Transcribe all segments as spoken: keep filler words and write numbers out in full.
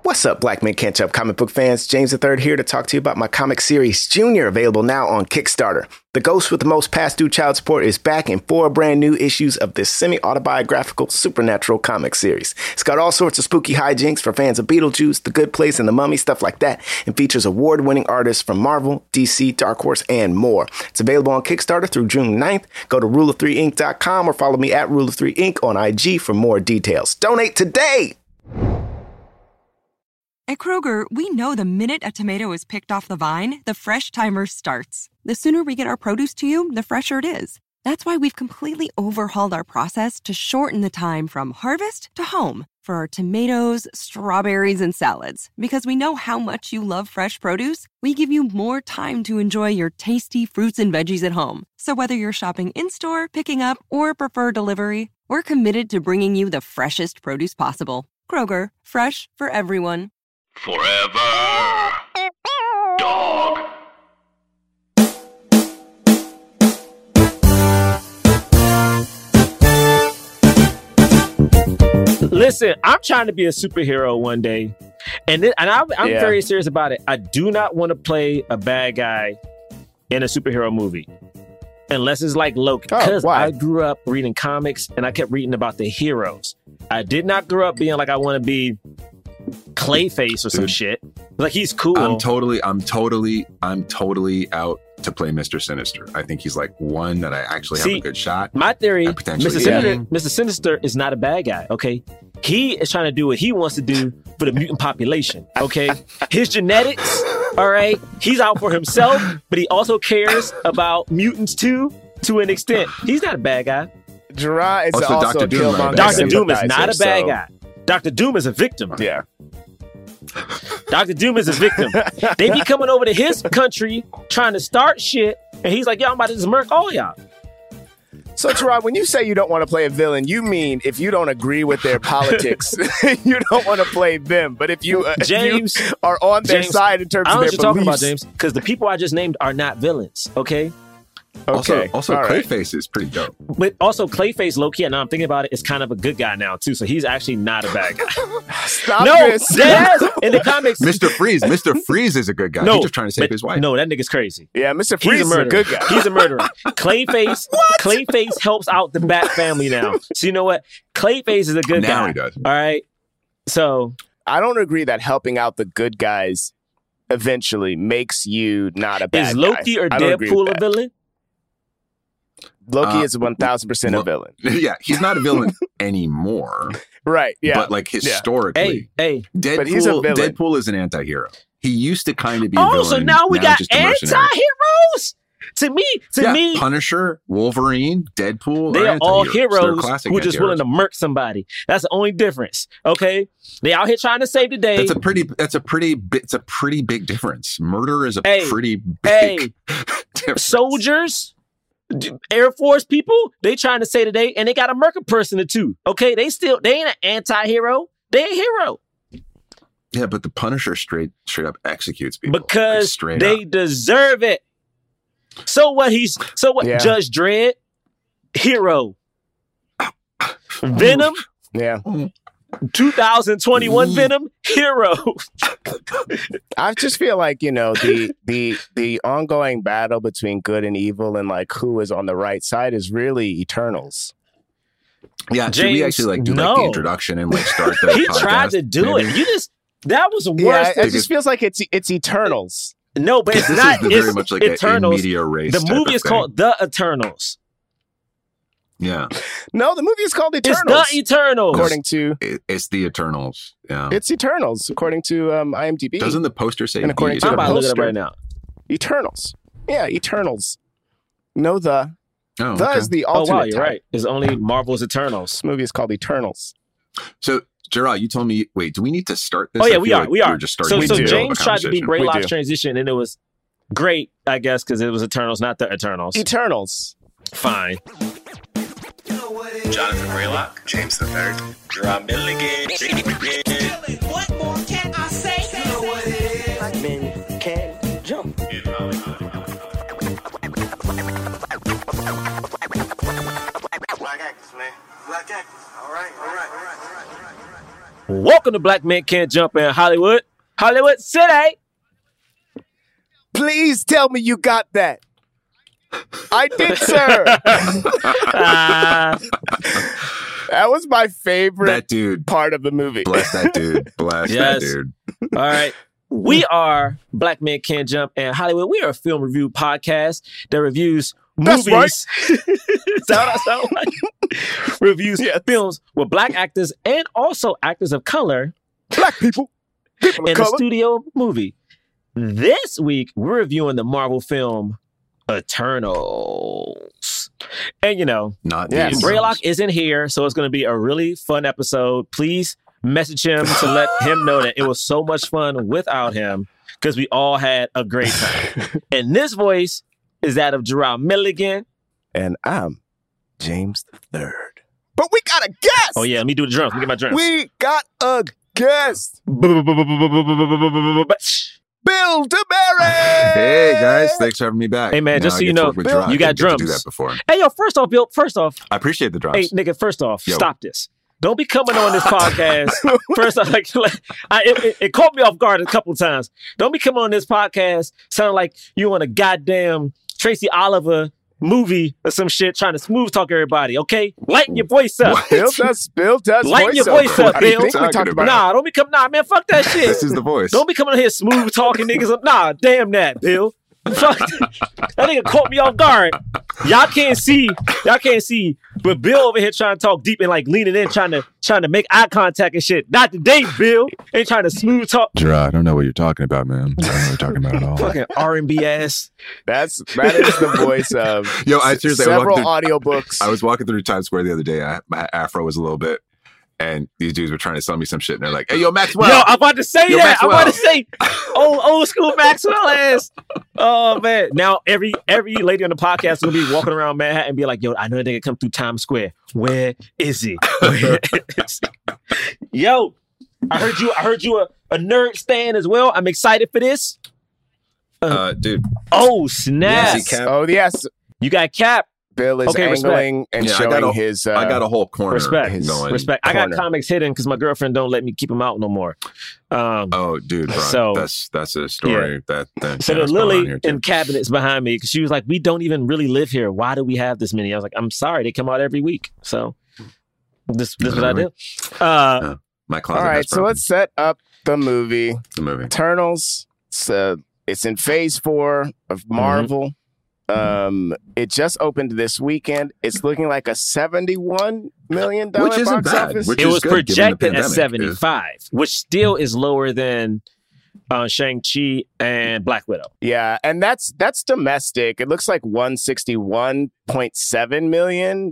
What's up, Black Men Can't Jump comic book fans? James the Third here to talk to you about my comic series, Junior, available now on Kickstarter. The ghost with the most past due child support is back in four brand new issues of this semi-autobiographical supernatural comic series. It's got all sorts of spooky hijinks for fans of Beetlejuice, The Good Place, and The Mummy, stuff like that, and features award-winning artists from Marvel, D C, Dark Horse, and more. It's available on Kickstarter through June ninth. Go to rule of three ink dot com or follow me at rule of three ink on I G for more details. Donate today! At Kroger, we know the minute a tomato is picked off the vine, the fresh timer starts. The sooner we get our produce to you, the fresher it is. That's why we've completely overhauled our process to shorten the time from harvest to home for our tomatoes, strawberries, and salads. Because we know how much you love fresh produce, we give you more time to enjoy your tasty fruits and veggies at home. So whether you're shopping in-store, picking up, or prefer delivery, we're committed to bringing you the freshest produce possible. Kroger, fresh for everyone. Forever. Dog. Listen, I'm trying to be a superhero one day. And, th- and I'm, I'm Yeah. very serious about it. I do not want to play a bad guy in a superhero movie. Unless it's like Loki. Oh, Because why? I grew up reading comics and I kept reading about the heroes. I did not grow up being like I want to be Clayface or some Dude. shit. Like, he's cool. I'm totally, I'm totally, I'm totally out to play Mister Sinister. I think he's like one that I actually have See, a good shot. My theory, at potentially Mister Sinister, getting. Mister Sinister is not a bad guy, okay? He is trying to do what he wants to do for the mutant population, okay? His genetics, all right? He's out for himself, but he also cares about mutants too, to an extent. He's not a bad guy. Gerard is Also, also, Doctor a Doom, Killmonger right? Doctor Doom is sympathizer, not a bad so- guy. Doctor Doom is a victim. Yeah. Doctor Doom is a victim. They be coming over to his country trying to start shit, and he's like, yo, I'm about to just murk all y'all. So, Gerard, when you say you don't want to play a villain, you mean if you don't agree with their politics, you don't want to play them. But if you, uh, if James, you are on their James, side in terms I of don't know their what you're talking about, beliefs. James, because the people I just named are not villains, okay? Also, Okay, also all right. Clayface is pretty dope. But also, Clayface, low-key, and now I'm thinking about it, is kind of a good guy now, too. So he's actually not a bad guy. Stop no, this. yes, in the comics. Mister Freeze, Mister Freeze is a good guy. No, he's just trying to save but- his wife. No, that nigga's crazy. Yeah, Mister He's Freeze a is a murderer. good guy. He's a murderer. Clayface, Clayface helps out the Bat family now. So you know what? Clayface is a good Now guy. he does. All right. So I don't agree that helping out the good guys eventually makes you not a bad is Loki guy. or I don't agree Deadpool with a that. villain? Loki Uh, is one thousand percent a Lo- villain. Yeah, he's not a villain anymore. Right, yeah. But like historically, Hey, hey. Deadpool, But he's a villain. Deadpool is an anti-hero. He used to kind of be a Oh, villain. so now we got he's just a mercenary. anti-heroes? To me, to yeah, me, Punisher, Wolverine, Deadpool. they are all anti-heroes. They're heroes classic who are just willing anti-heroes. to murk somebody. That's the only difference. Okay, they out here trying to save the day. That's a pretty. That's a pretty. bi- It's a pretty big difference. Murder is a Hey, pretty big hey, difference. soldiers, d- Air Force people, they trying to save the day, and they got a murk a person or two. Okay, they still they ain't an anti-hero. They a hero Yeah, but the Punisher straight straight up executes people like, because straight they up. deserve it. So what? He's so what? Yeah. Judge Dredd, hero. Venom, Yeah. twenty twenty-one Venom, hero. I just feel like, you know, the the the ongoing battle between good and evil and like who is on the right side is really Eternals. Yeah, should we James, actually like do like no. the introduction and like start the He podcast, tried to do maybe? it. You just that was the Yeah, worst. it, it just feels like it's it's Eternals. no, but it's This not. is the very It's much like a, a Eternals. media race. The type movie of is thing. called The Eternals. Yeah, No, the movie is called It's Eternals. The Eternals. according to it, it's the Eternals. Yeah, it's Eternals according to um, IMDb. doesn't the poster say And according the to I'm the about to Eternals? look it up poster. right now. Eternals. Yeah, Eternals. No, the Oh, the okay. is the Oh alternate. wow, you're type. right. It's only Marvel's Eternals. This movie is called Eternals. So, Gerard, you told me. Wait, do we need to start this? Oh yeah, I we feel are. like we are. We're just so starting. so the middle of a James tried to be conversation. Bray We Locke's do. transition, and it was great, I guess, because it was Eternals, not The Eternals. Eternals. Fine. Jonathan Braylock, James the Third, Gerard Milligan. What more can I say? You know what it is. Black men can jump. Black actors, man. Black actors. All right, all right, all right, all right, all right. Welcome to Black Men Can't Jump in Hollywood. Hollywood City. Please tell me you got that. I did, sir. Uh, That was my favorite That dude. part of the movie. Bless that dude. Bless Yes. that dude. all right. We are Black Men Can't Jump in Hollywood. We are a film review podcast that reviews That's movies. Is that what I sound like? Reviews Yes. films with black actors and also actors of color Black people. People in of a color. studio movie. This week, we're reviewing the Marvel film Eternals. And you know, Not Yes. these Braylock films. isn't here, so it's going to be a really fun episode. Please message him to let him know that it was so much fun without him because we all had a great time. And this voice is that of Gerard Milligan. And I'm James the Third. But we got a guest. Oh, yeah, let me do the drums. Let me get my drums. We got a guest. Bill DeBerry. Hey guys, thanks for having me back. Hey, man, Now just I so you get to know, work with Bill, Gerard. you got I didn't get to do drums. that before. Hey, yo, first off, Bill, first off, I appreciate the drops. hey, nigga, first off, Yo. stop this. Don't be coming on this podcast. First off, like, like I, it, it, it caught me off guard a couple of times. Don't be coming on this podcast sounding like you on a goddamn Tracy Oliver movie or some shit trying to smooth talk everybody, okay? Lighten your voice up. What? Bill does, Bill does Lighten your voiceover. voice up, I Bill. think we talked Talking about about- Nah, don't be coming. Nah, man, fuck that shit. This is the voice. Don't be coming on here smooth talking niggas. Nah, damn that, Bill. Fuck that nigga caught me off guard. Y'all can't see, y'all can't see, but Bill over here trying to talk deep and like leaning in, trying to trying to make eye contact and shit. Not today, Bill. Ain't trying to smooth talk. Gerard, I don't know what you're talking about, man. I don't know what you're talking about at all. Fucking R and B ass. That's that is the voice of Yo, I seriously, I several walked audiobooks. I was walking through Times Square the other day. I, my afro was a little bit, and these dudes were trying to sell me some shit. And they're like, "Hey, yo, Maxwell." Yo, I'm about to say Yo, that. I'm about to Maxwell. say old old school Maxwell ass. Oh man. Now every every lady on the podcast will be walking around Manhattan and be like, yo, I know that nigga come through Times Square. Where is he? Where is he? Yo, I heard you I heard you a, a nerd stan as well. I'm excited for this. uh, dude. Oh, snap. Yes, he Cap. Oh yes, You got Cap. Bill is Okay, respect. angling and Yeah, I showing got a- his. Uh, I got a whole corner Respect. going. Respect. I got corner. comics hidden because my girlfriend don't let me keep them out no more. Um, Oh, dude, bro, So- that's that's a story that. that So yeah, there's that's going on Lily here, too. in cabinets behind me because she was like, we don't even really live here. Why do we have this many? I was like, I'm sorry. They come out every week. So this, this is what I do. Uh, My closet. All has right, so problems. let's set up the movie the movie. Eternals. It's, uh, it's in Phase Four of Mm-hmm. Marvel. Um, it just opened this weekend. It's looking like a seventy-one million dollar Which isn't box bad, office. which it is was good given the projected at pandemic. seventy-five, which still is lower than uh, Shang-Chi and Black Widow. Yeah, and that's that's domestic. It looks like one sixty-one point seven million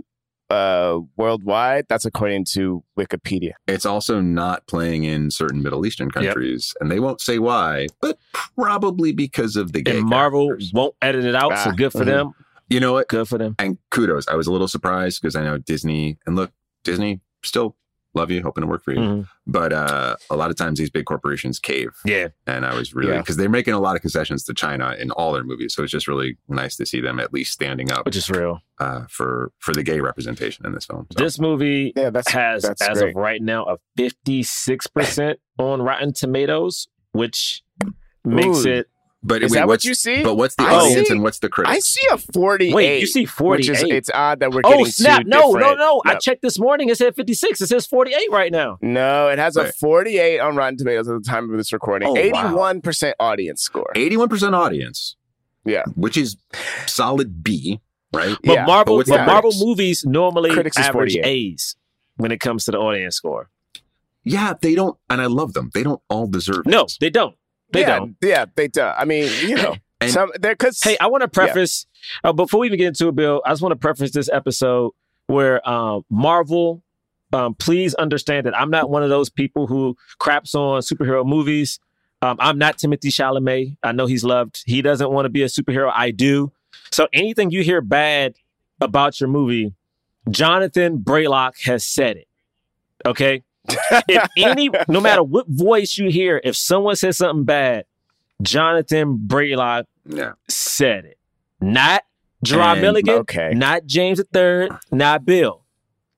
uh worldwide. That's according to Wikipedia. It's also not playing in certain Middle Eastern countries, and they won't say why, but probably because of the gay And Marvel characters. won't edit it out, so Ah, good for mhm. them. You know what? Good for them. And kudos. I was a little surprised because I know Disney, and look, Disney still love you, hoping to work for you. Mhm. But uh, a lot of times these big corporations cave. Yeah. And I was really, Yeah. because they're making a lot of concessions to China in all their movies. So it's just really nice to see them at least standing up Which is real. uh, for for the gay representation in this film. So, This movie Yeah, that's has, that's as great. of right now, a fifty-six percent on Rotten Tomatoes, which makes Ooh. it. but Is wait, that what what's- you see? But what's the I audience see- and what's the critics? I see a forty-eight. Wait, you see Which forty-eight? is it's odd that we're getting Oh, snap. two No, no, different- no. I Yep. checked this morning. It said fifty-six. It says forty-eight right now. No, it has a Wait. forty-eight on Rotten Tomatoes at the time of this recording. Oh, wow. eighty-one percent audience score. eighty-one percent audience. Yeah. Which is solid B, right? But Yeah, Marvel, but what's but the Marvel critics? movies normally Critics is average forty-eight. A's when it comes to the audience score. Yeah, they don't, and I love them. They don't all deserve No, it. they don't. They yeah, don't. Yeah, they do. I mean, you know, And- some they're because Hey, I want to preface uh, before we even get into it, Bill. I just want to preface this episode where um, Marvel. Um, please understand that I'm not one of those people who craps on superhero movies. Um, I'm not Timothée Chalamet. I know he's loved. He doesn't want to be a superhero. I do. So anything you hear bad about your movie, Jonathan Braylock has said it. Okay. If any, no matter what voice you hear, if someone says something bad, Jonathan Braylock Yeah. said it. Not Gerard And- Milligan, okay. not James the Third, not Bill.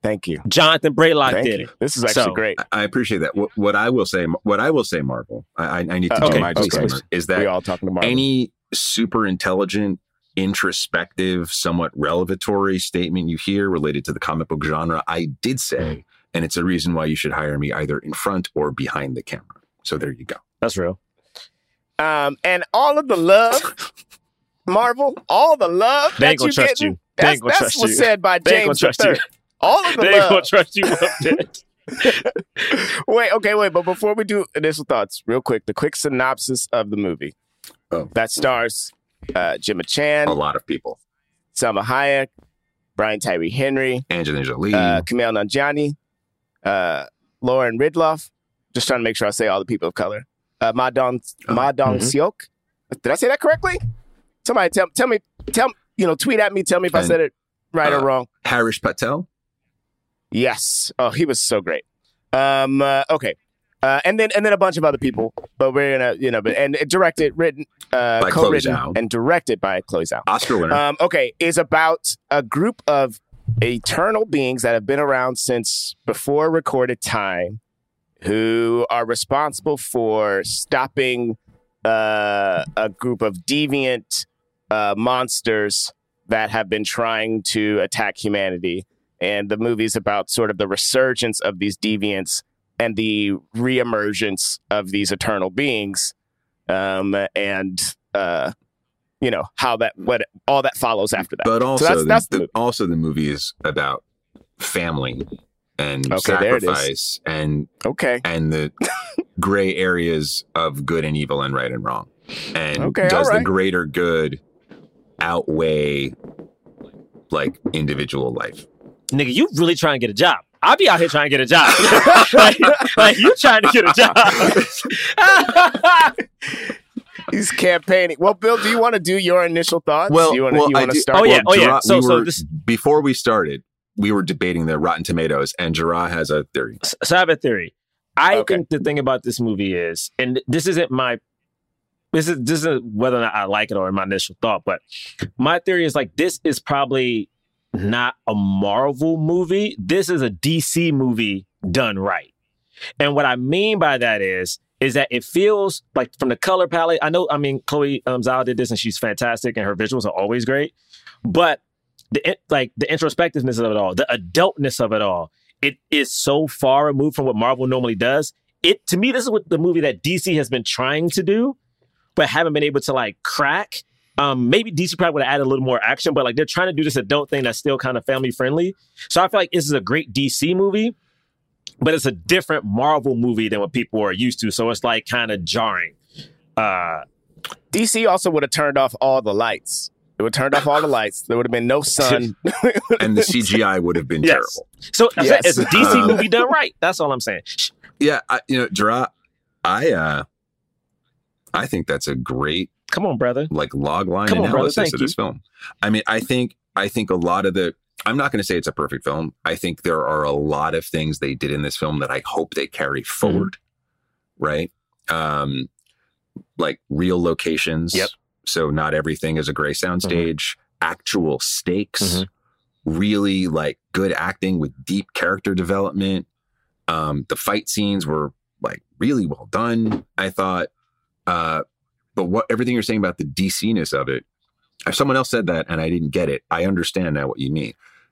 Thank you. Jonathan Braylock Thank did you. it. This is actually So- great. I appreciate that. What, what I will say, what I will say, Marvel, I, I need to Uh, do okay, my please, disclaimer, please. is We that all talking to Marvel. any super intelligent, introspective, somewhat revelatory statement you hear related to the comic book genre, I did say, and it's a reason why you should hire me either in front or behind the camera. So there you go. That's real. Um, and all of the love, Marvel, all the love They that ain't gonna you trust getting, you. They ain't that's, gonna that's trust what's you. said by They ain't James gonna the trust you. Third. All of the They ain't gonna love. trust you up there. Wait, okay, wait. But before we do initial thoughts, real quick, the quick synopsis of the movie. Oh. That stars uh, Gemma Chan, A lot of people. Salma Hayek, Brian Tyree Henry, Angelina Jolie. uh, Kumail Nanjiani, uh, Lauren Ridloff. Just trying to make sure I say all the people of color. Uh, Ma Dong, Oh, Ma Dong mhm. Seok. Did I say that correctly? Somebody tell tell me, tell you know, tweet at me, tell me if I And, said it right uh, or wrong. Harish Patel. Yes. Oh, he was so great. Um. Uh, okay. Uh, and then and then a bunch of other people, but we're gonna you know, but and it directed, written, uh, By Chloe co-written, Zhao. and directed by Chloe Zhao. Oscar winner. Um, okay, is about a group of eternal beings that have been around since before recorded time, who are responsible for stopping uh, a group of deviant uh, monsters that have been trying to attack humanity. And the movie's about sort of the resurgence of these deviants and the reemergence of these eternal beings, um, and uh, you know how that what all that follows after that. But also, that's- the, that's the the- movie. also the movie is about family and Okay, there it is. sacrifice and Okay, and the gray areas of good and evil and right and wrong. And Okay, does all the right. greater good outweigh like individual life? Nigga, you really trying to get a job. I'll be out here trying to get a job. like, like, you trying to get a job. he's campaigning. Well, Bill, do you want to do your initial thoughts? Well, you want to well, you I want to do- start? Oh, yeah. well, yeah. Gerard- So- we so were- this- before we started, we were debating the Rotten Tomatoes, and Gerard has a theory. So I have a theory. I Okay. think the thing about this movie is, and this isn't my, this is this isn't whether or not I like it or my initial thought, but my theory is like this is probably not a Marvel movie. This is a D C movie done right. And what I mean by that is, is that it feels like from the color palette. I know, I mean, Chloe um, Zhao did this and she's fantastic and her visuals are always great, but the like the introspectiveness of it all, the adultness of it all, it is so far removed from what Marvel normally does. It to me, this is what the movie that D C has been trying to do, but haven't been able to like crack. Um, maybe D C probably would have added a little more action, but like they're trying to do this adult thing that's still kind of family friendly. So I feel like this is a great D C movie, but it's a different Marvel movie than what people are used to. So it's like kind of jarring. Uh, D C also would have turned off all the lights. It would have turned off all the lights. There would have been no sun. And the C G I would have been Yes. terrible. so I said Yes. it's a D C Uh, movie done right. That's all I'm saying. Yeah, I, you know, Gerard, I uh, I think that's a great Come on, brother. like log line Come on, brother. analysis Thank of this film. I mean, I think I think a lot of the I'm not going to say it's a perfect film. I think there are a lot of things they did in this film that I hope they carry forward. Right? Um like real locations. Yep. So not everything is a gray soundstage, actual stakes, Mhm. really like good acting with deep character development. Um the fight scenes were like really well done, I thought. Uh But what everything you're saying about the D C-ness of it, if someone else said that and I didn't get it, I understand now what you mean.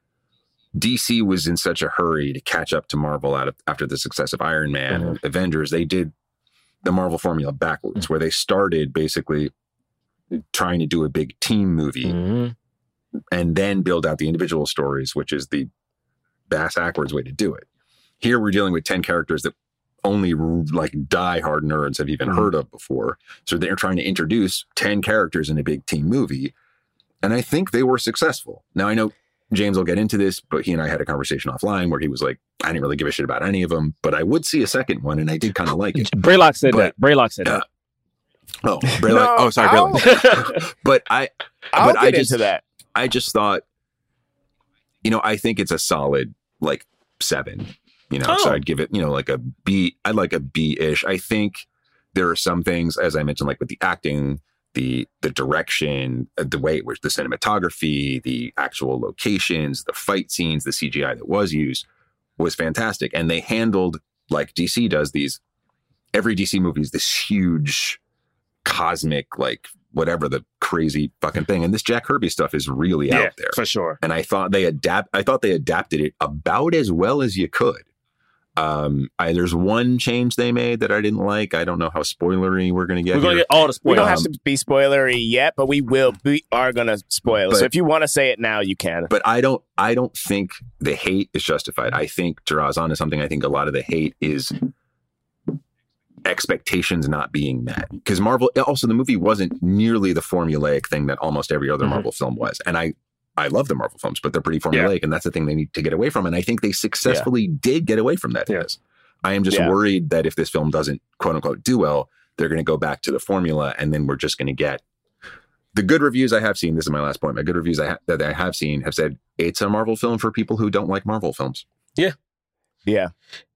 D C was in such a hurry to catch up to Marvel out of, after the success of Iron Man and Avengers. They did the Marvel formula backwards, where they started basically trying to do a big team movie Mhm. and then build out the individual stories, which is the bass-ackwards way to do it. Here we're dealing with ten characters that only like diehard nerds have even Mhm. heard of before. So they're trying to introduce ten characters in a big team movie. And I think they were successful. Now, I know James will get into this, but he and I had a conversation offline where he was like, I didn't really give a shit about any of them, but I would see a second one, and I did kind of like it. Braylock said But- that. Braylock said uh, that. Oh, Braylock. No, oh, sorry, I'll- Braylock. But I, I'll but get I just, into that. I just thought, you know, I think it's a solid like seven. You know, so Oh. I'd give it, you know, like a B. I'd like a B-ish. I think there are some things, as I mentioned, like with the acting, the the direction, uh, the way it was, the cinematography, the actual locations, the fight scenes, the C G I that was used was fantastic. And they handled, like D C does, these, every D C movie is this huge cosmic, like whatever the crazy fucking thing. And this Jack Kirby stuff is really Yeah, out there. for sure. And I thought they adapt, I thought they adapted it about as well as you could. Um, I, there's one change they made that I didn't like. I don't know how spoilery we're going to get. We're going to here. get all the We spoilers. don't have to be spoilery yet, but we will. We are going to spoil. But- so if you want to say it now, you can. But I don't. I don't think the hate is justified. I think, to Roz, on to something. I think a lot of the hate is expectations not being met. Because Marvel, also the movie wasn't nearly the formulaic thing that almost every other Mhm. Marvel film was. And I, I love the Marvel films, but they're pretty formulaic, and that's the thing they need to get away from. And I think they successfully did get away from that. Yeah. Yes. I am just Yeah. worried that if this film doesn't, quote unquote, do well, they're going to go back to the formula, and then we're just going to get the good reviews I have seen. This is my last point. My good reviews I ha- that I have seen have said it's a Marvel film for people who don't like Marvel films. Yeah.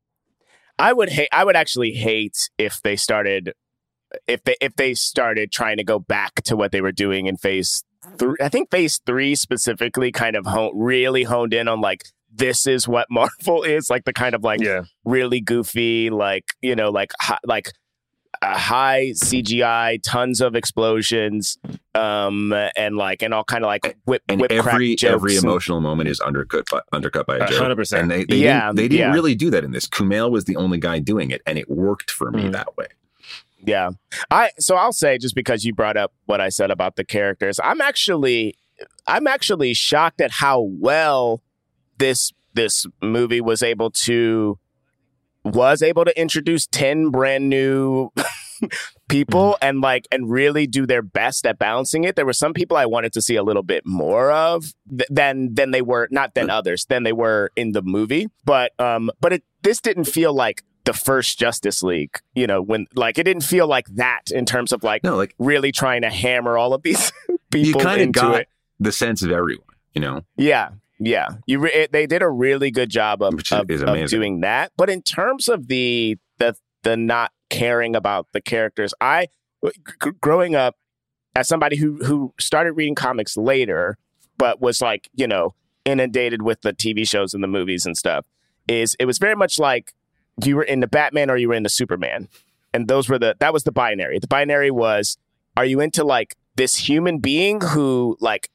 I would hate I would actually hate if they started if they if they started trying to go back to what they were doing in phase three. I think phase three specifically kind of hone, really honed in on like this is what Marvel is, like the kind of like Yeah. really goofy, like, you know, like hi, like a high C G I, tons of explosions, um, and like and all kind of like whip And whip crack every jokes every and- emotional moment is undercut by, undercut by a A joke. hundred percent. And they, they Yeah, didn't, they didn't yeah. really do that in this. Kumail was the only guy doing it, and it worked for me Mhm. that way. Yeah. I so I'll say, just because you brought up what I said about the characters, I'm actually I'm actually shocked at how well this this movie was able to was able to introduce ten brand new people and like and really do their best at balancing it. There were some people I wanted to see a little bit more of th- than than they were, not than others, than they were in the movie. But um but it this didn't feel like the first Justice League, you know, when like it didn't feel like that in terms of like No, like really trying to hammer all of these you people kind of into got it. the sense of everyone, you know? Yeah, yeah. You re- it, they did a really good job of, Which is- of, is of amazing. doing that. But in terms of the the the not caring about the characters, I g- growing up as somebody who who started reading comics later, but was like, you know, inundated with the T V shows and the movies and stuff, is it was very much like you were in the Batman or you were in the Superman. And those were the that was the binary. The binary was, are you into like this human being who like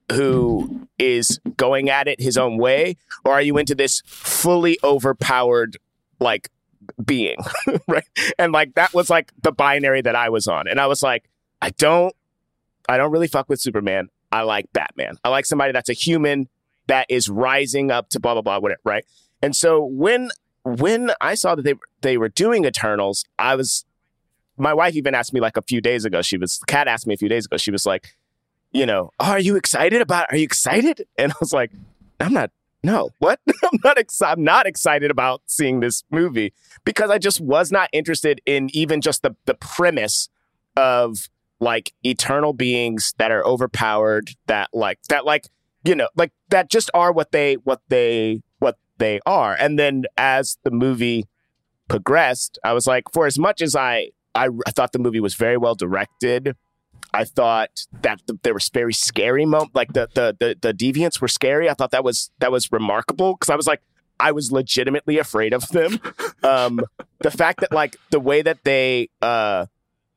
who is going at it his own way, or are you into this fully overpowered like being? Right? And like that was like the binary that I was on. And I was like, I don't I don't really fuck with Superman. I like Batman. I like somebody that's a human that is rising up to blah blah blah, whatever, right? And so when when I saw that they they were doing Eternals, I was my wife even asked me like a few days ago. She was Kat asked me a few days ago. She was like, you know, oh, are you excited about? Are you excited? And I was like, I'm not. No, what? I'm not excited. I'm not excited about seeing this movie because I just was not interested in even just the the premise of like eternal beings that are overpowered, that like that like you know like that just are what they what they what they are. And then as the movie progressed, I was like, for as much as I I, I thought the movie was very well directed. I thought that the, there was very scary moments, like the, the the the deviants were scary. I thought that was that was remarkable because I was like, I was legitimately afraid of them. Um, the fact that like the way that they, uh,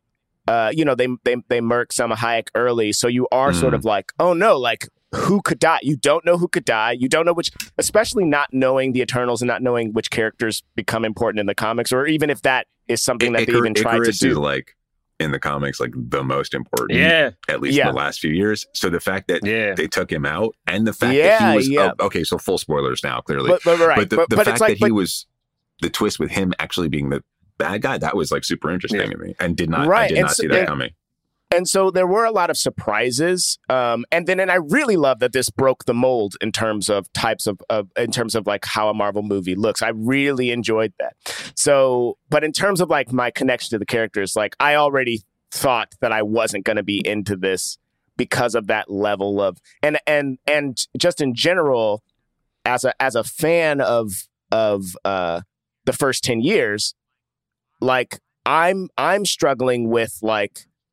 uh, you know, they they they murk Selma Hayek early, so you are Mm. sort of like, oh no, like who could die? You don't know who could die. You don't know which, especially not knowing the Eternals and not knowing which characters become important in the comics, or even if that is something that they Icar- even tried to Icarus do. is like in the comics, like the most important, Yeah. at least Yeah. in the last few years. So the fact that Yeah. they took him out, and the fact Yeah, that he was yeah. oh, okay, so full spoilers now, clearly. But, but right, but the, but, the but fact it's like, that he but, was the twist with him actually being the bad guy, that was like super interesting Yeah. to me, and did not I Right, did and not so- see that and- coming. and so there were a lot of surprises. Um, and then, and I really love that this broke the mold in terms of types of, of, in terms of like how a Marvel movie looks. I really enjoyed that. So, but in terms of like my connection to the characters, like I already thought that I wasn't going to be into this because of that level of, and, and, and just in general, as a, as a fan of, of, uh, the first ten years, like I'm, I'm struggling with like,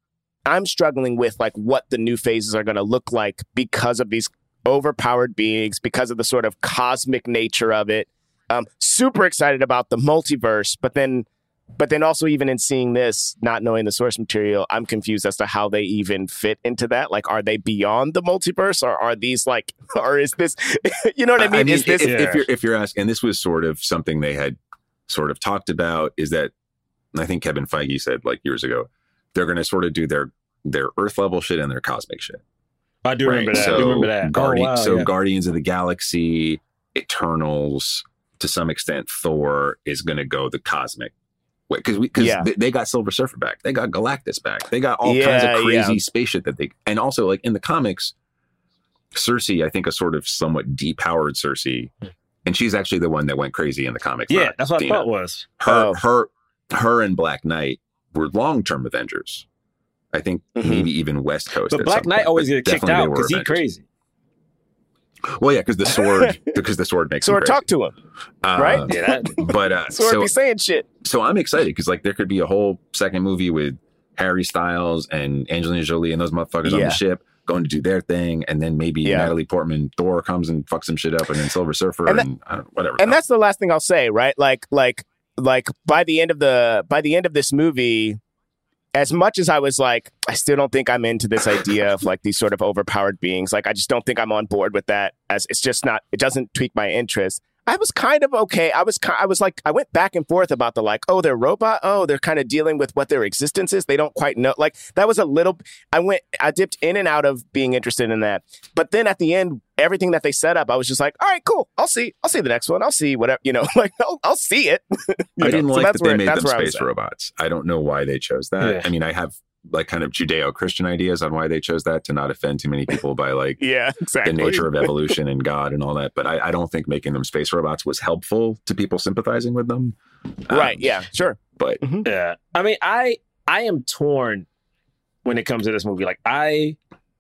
I'm struggling with like what the new phases are going to look like because of these overpowered beings, because of the sort of cosmic nature of it. Um, super excited about the multiverse, but then, but then also even in seeing this, not knowing the source material, I'm confused as to how they even fit into that. Like, are they beyond the multiverse, or are these like, or is this, you know what I mean? I mean is this if, yeah. if you're if you're asking, and this was sort of something they had sort of talked about, is that I think Kevin Feige said like years ago, they're going to sort of do their their Earth level shit and their cosmic shit. I do remember Right? that. So I do remember that. Guardi- oh, wow, so yeah. Guardians of the Galaxy, Eternals, to some extent, Thor is going to go the cosmic way, because we because Yeah. they, they got Silver Surfer back, they got Galactus back, they got all Yeah, kinds of crazy yeah. space shit that they, and also like in the comics, Cersei, I think a sort of somewhat depowered Cersei, and she's actually the one that went crazy in the comics. Yeah, not that's what Dina. I thought was. Her, Oh. her, her, and Black Knight were long-term Avengers. I think Mhm. maybe even West Coast. But at Black some Knight point, always but get kicked definitely they out were because he Avengers. crazy. Well, yeah, because the sword, because the sword makes him Sword crazy. talk to him, Uh, right? Yeah, that, But uh, Sword so, be saying shit. so I'm excited because like there could be a whole second movie with Harry Styles and Angelina Jolie and those motherfuckers on Yeah. the ship going to do their thing, and then maybe Yeah. Natalie Portman, Thor comes and fucks some shit up, and then Silver Surfer And and, that- I don't, whatever. And that's the last thing I'll say, right? Like, like, like by the end of the by the end of this movie, as much as I was like, I still don't think I'm into this idea of like these sort of overpowered beings. Like, I just don't think I'm on board with that. As it's just not, it doesn't tweak my interest. I was kind of okay. I was, ki- I was like, I went back and forth about the like, oh, they're robot. Oh, they're kind of dealing with what their existence is. They don't quite know. Like, that was a little. I went, I dipped in and out of being interested in that. But then at the end, everything that they set up, I was just like, all right, cool. I'll see. I'll see the next one. I'll see whatever. You know, like I'll, I'll see it. You I know? didn't So like that's that they where- made that's them where I was space at. robots. I don't know why they chose that. Yeah. I mean, I have like kind of Judeo-Christian ideas on why they chose that to not offend too many people by like Yeah, exactly. the nature of evolution and God and all that. But I, I don't think making them space robots was helpful to people sympathizing with them. Um, Right. Yeah. Sure. But yeah. I mean, I I am torn when it comes to this movie. Like, I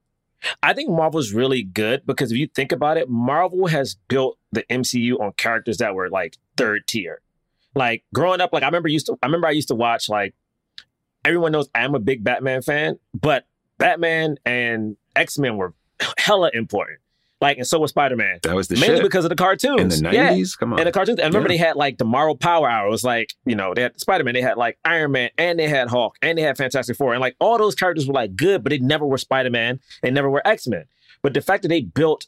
I think Marvel's really good because if you think about it, Marvel has built the M C U on characters that were like third tier. Like growing up, like I remember used to I remember I used to watch like everyone knows I'm a big Batman fan, but Batman and X-Men were hella important. Like, and so was Spider-Man. that was the Mainly shit. because of the cartoons. In the Yeah. nineties? Come on. And the cartoons, and remember Yeah. they had like the Marvel Power Hour. It was like, you know, they had Spider-Man, they had like Iron Man, and they had Hulk, and they had Fantastic Four. And like all those characters were like good, but they never were Spider-Man. They never were X-Men. But the fact that they built,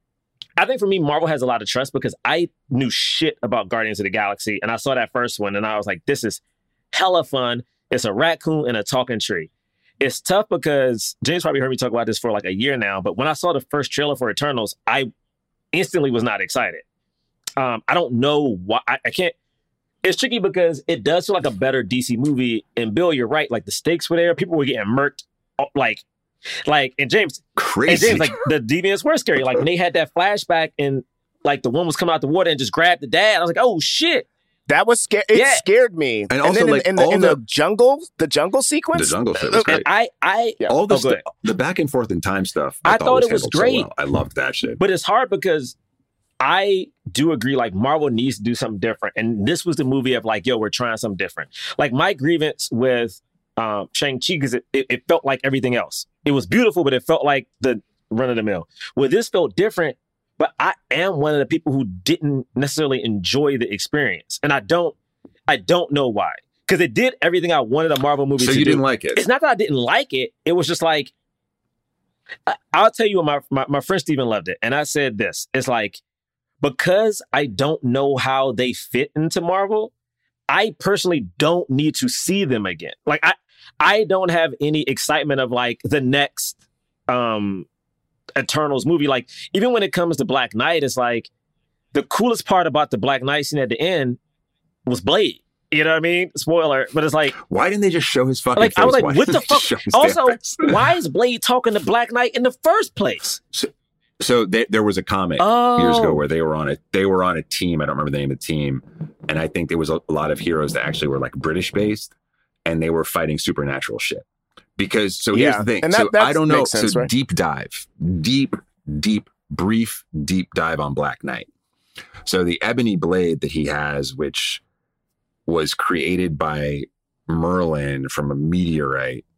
I think for me, Marvel has a lot of trust because I knew shit about Guardians of the Galaxy. And I saw that first one and I was like, this is hella fun. It's a raccoon and a talking tree. It's tough because James probably heard me talk about this for like a year now. But when I saw the first trailer for Eternals, I instantly was not excited. Um, I don't know why. I, I can't. It's tricky because it does feel like a better D C movie. And Bill, you're right. Like the stakes were there. People were getting murked. Like, like, and James, Crazy. and James, like the deviants were scary. Like when they had that flashback and like the one was coming out the water and just grabbed the dad. I was like, oh shit. That was scary. It Yeah. scared me. And also, then in- like, in, the, all in the, the- jungle, the jungle sequence, The jungle shit was uh, great. And I, I, Yeah. all the Oh, go stu- ahead. the back and forth in time stuff. I I, thought it was handled so great. well. I loved that shit. But it's hard because I do agree, like, Marvel needs to do something different. And this was the movie of, like, yo, we're trying something different. Like, my grievance with um, Shang-Chi, because it, it, it felt like everything else. It was beautiful, but it felt like the run-of-the-mill. Well, this felt different, but I am one of the people who didn't necessarily enjoy the experience. And I don't, I don't know why. Because it did everything I wanted a Marvel movie so to you do. didn't like it? It's not that I didn't like it. It was just like, I- I'll tell you what my, my, my friend Steven loved it. And I said this, it's like, because I don't know how they fit into Marvel, I personally don't need to see them again. Like I, I don't have any excitement of like the next um, Eternals movie. Like even when it comes to Black Knight, it's like the coolest part about the Black Knight scene at the end was Blade. You know what I mean? Spoiler, but it's like, Why didn't they just show his fucking like face? I was like, Why what didn't the they fuck? show his damn Also, face? why is Blade talking to Black Knight in the first place? So, so they, there was a comic Oh. years ago where they were on a they were on a team. I don't remember the name of the team, and I think there was a, a lot of heroes that actually were like British based, and they were fighting supernatural shit. Because so here's Yeah, the thing. and that- so that I don't know. makes sense, so right? deep dive, deep, deep, brief, deep dive on Black Knight. So the ebony blade that he has, which was created by Merlin from a meteorite,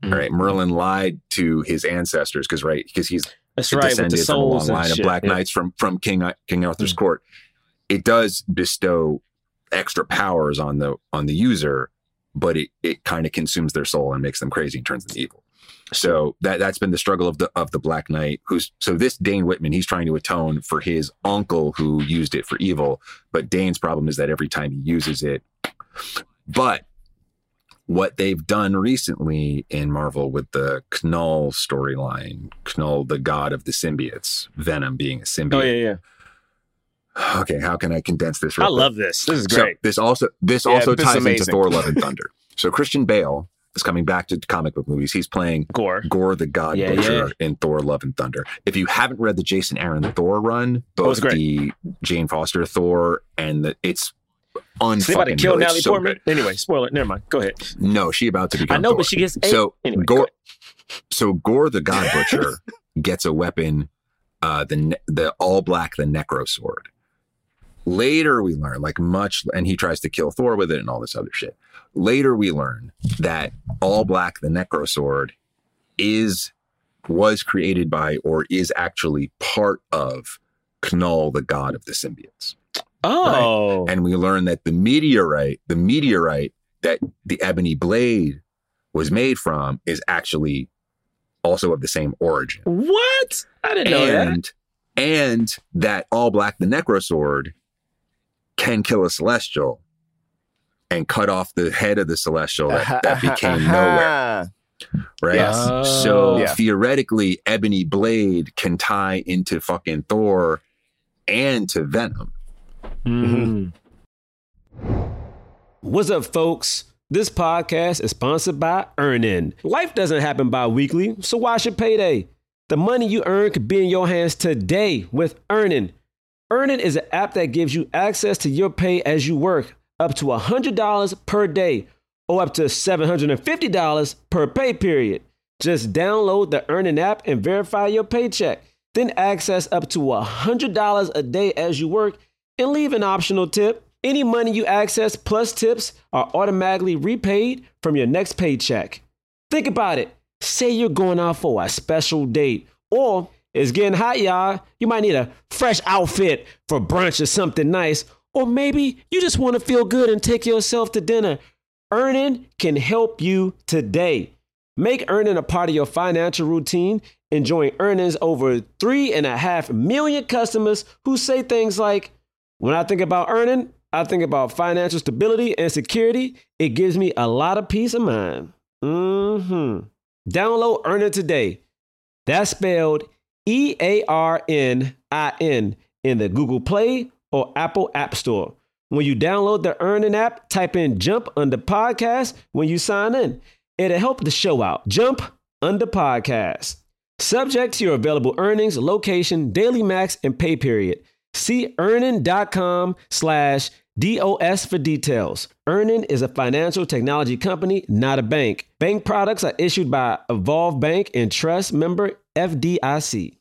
Mm-hmm. All right, Merlin lied to his ancestors because right because he's That's a right, descendant with the from a long souls and line of shit, Black yeah. Knights from from King King Arthur's Mm-hmm. court. It does bestow extra powers on the on the user, but it it kind of consumes their soul and makes them crazy and turns them evil. So that that's been the struggle of the of the Black Knight. Who's so this Dane Whitman, he's trying to atone for his uncle who used it for evil. But Dane's problem is that every time he uses it, but what they've done recently in Marvel with the Knull storyline, Knull, the god of the symbiotes, Venom being a symbiote. Oh yeah, yeah. Okay, how can I condense this? Real I quick? love this. This is So great. this also this Yeah, also this is ties into amazing. Thor: Love and Thunder. So Christian Bale is coming back to comic book movies. He's playing Gore. Gore the God Yeah, Butcher yeah. in Thor: Love and Thunder. If you haven't read the Jason Aaron Thor run, Oh, it's both great. the Jane Foster Thor and the it's Is they about to unfucking kill good. Natalie It's so Portman? good. Anyway, spoiler. Never mind. Go ahead. No, she about to become I know, Thor. but she gets eight. So Anyway, go Gore, ahead. so Gore the God Butcher gets a weapon, uh, the ne- the all black the Necro Sword. Later we learn, like much, and he tries to kill Thor with it and all this other shit. Later we learn that all black the Necro Sword is was created by or is actually part of Knull, the god of the symbiotes. Oh. And we learn that the meteorite, the meteorite that the ebony blade was made from is actually also of the same origin. What? I didn't know that. And, and that all black, the Necro Sword, can kill a Celestial and cut off the head of the Celestial that, that became nowhere. Right? Yes. So Yeah. theoretically, Ebony Blade can tie into fucking Thor and to Venom. Mm. What's up, folks? This podcast is sponsored by Earnin. Life doesn't happen bi-weekly, so why should payday? The money you earn could be in your hands today with Earnin. Earnin is an app that gives you access to your pay as you work, up to one hundred dollars per day or up to seven hundred fifty dollars per pay period. Just download the Earnin app and verify your paycheck. Then access up to one hundred dollars a day as you work and leave an optional tip. Any money you access plus tips are automatically repaid from your next paycheck. Think about it. Say you're going out for a special date, or it's getting hot, y'all. You might need a fresh outfit for brunch or something nice, or maybe you just want to feel good and take yourself to dinner. Earnin can help you today. Make Earnin a part of your financial routine. Enjoying Earnin's over three and a half million customers who say things like, when I think about Earnin, I think about financial stability and security. It gives me a lot of peace of mind. Mm-hmm. Download Earnin today. That's spelled E A R N I N in the Google Play or Apple App Store. When you download the Earnin app, type in Jump Under Podcast when you sign in. It'll help the show out. Jump Under Podcast. Subject to your available earnings, location, daily max, and pay period. See earnin.com slash DOS for details. Earnin is a financial technology company, not a bank. Bank products are issued by Evolve Bank and Trust, member F D I C.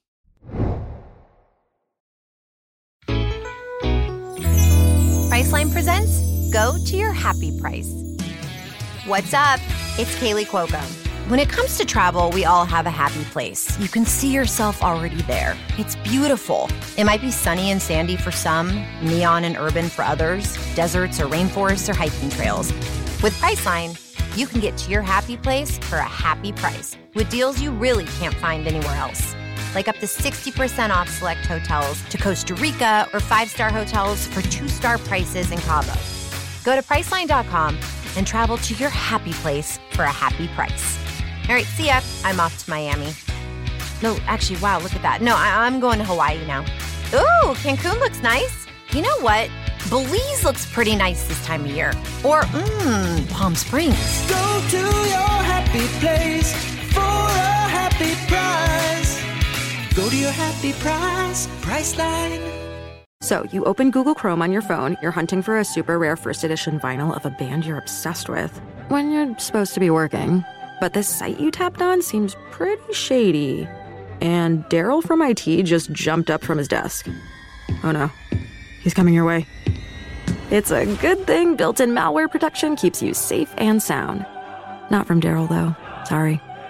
Priceline presents Go to Your Happy Price. What's up? It's Kaylee Cuoco. When it comes to travel, we all have a happy place. You can see yourself already there. It's beautiful. It might be sunny and sandy for some, neon and urban for others, deserts or rainforests or hiking trails. With Priceline, you can get to your happy place for a happy price with deals you really can't find anywhere else. Like up to sixty percent off select hotels to Costa Rica or five-star hotels for two-star prices in Cabo. Go to Priceline dot com and travel to your happy place for a happy price. All right, see ya. I'm off to Miami. No, actually, wow, look at that. No, I- I'm going to Hawaii now. Ooh, Cancun looks nice. You know what? Belize looks pretty nice this time of year. Or, mmm, Palm Springs. Go to your happy place for a happy price. Go to your happy price, Priceline. So, you open Google Chrome on your phone, you're hunting for a super rare first edition vinyl of a band you're obsessed with, when you're supposed to be working. But this site you tapped on seems pretty shady. And Daryl from I T just jumped up from his desk. Oh no, he's coming your way. It's a good thing built-in malware protection keeps you safe and sound. Not from Daryl, though. Sorry.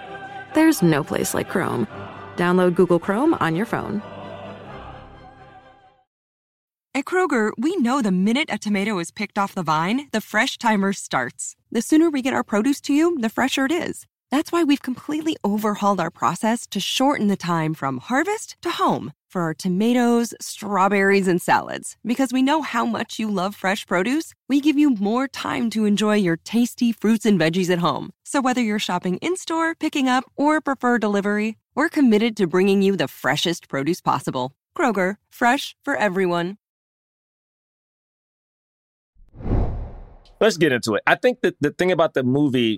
there's no place like Chrome. Download Google Chrome on your phone. At Kroger, we know the minute a tomato is picked off the vine, the fresh timer starts. The sooner we get our produce to you, the fresher it is. That's why we've completely overhauled our process to shorten the time from harvest to home for our tomatoes, strawberries, and salads. Because we know how much you love fresh produce, we give you more time to enjoy your tasty fruits and veggies at home. So whether you're shopping in-store, picking up, or prefer delivery, we're committed to bringing you the freshest produce possible. Kroger, fresh for everyone. Let's get into it. I think that the thing about the movie,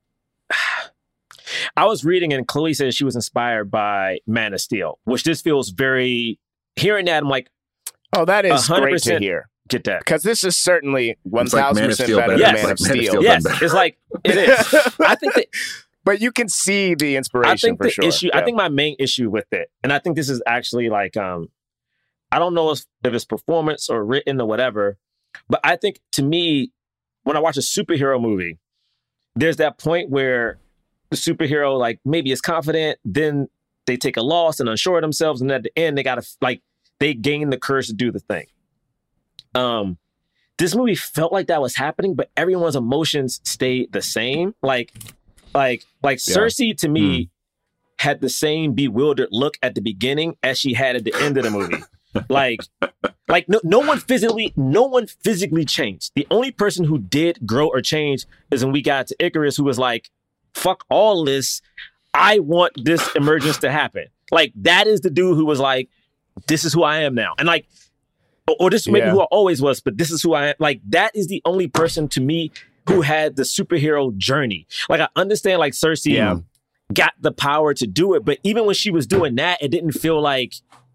I was reading and Chloe said she was inspired by Man of Steel, which this feels very, hearing that, I'm like, oh, that is great to hear. Get that. Because this is certainly one thousand percent like better yes. than Man of like Steel. Yes, it's like, it is. I think that, but you can see the inspiration I think for the sure. issue, yeah. I think my main issue with it, and I think this is actually like, um, I don't know if, if it's performance or written or whatever, but I think to me, when I watch a superhero movie, there's that point where the superhero, like, maybe is confident, then they take a loss and unsure of themselves, and at the end, they gotta, like, they gain the courage to do the thing. Um, this movie felt like that was happening, but everyone's emotions stayed the same. Like, like, like Yeah. Cersei, to me, Mm. had the same bewildered look at the beginning as she had at the end of the movie. Like, like no, no one physically, no one physically changed. The only person who did grow or change is when we got to Icarus, who was like, "Fuck all this. I want this emergence to happen." Like, that is the dude who was like, "This is who I am now," and like, or, or this is maybe Yeah. who I always was, but this is who I am. Like, that is the only person to me who had the superhero journey. Like, I understand, like Cersei Yeah. got the power to do it, but even when she was doing that, it didn't feel like.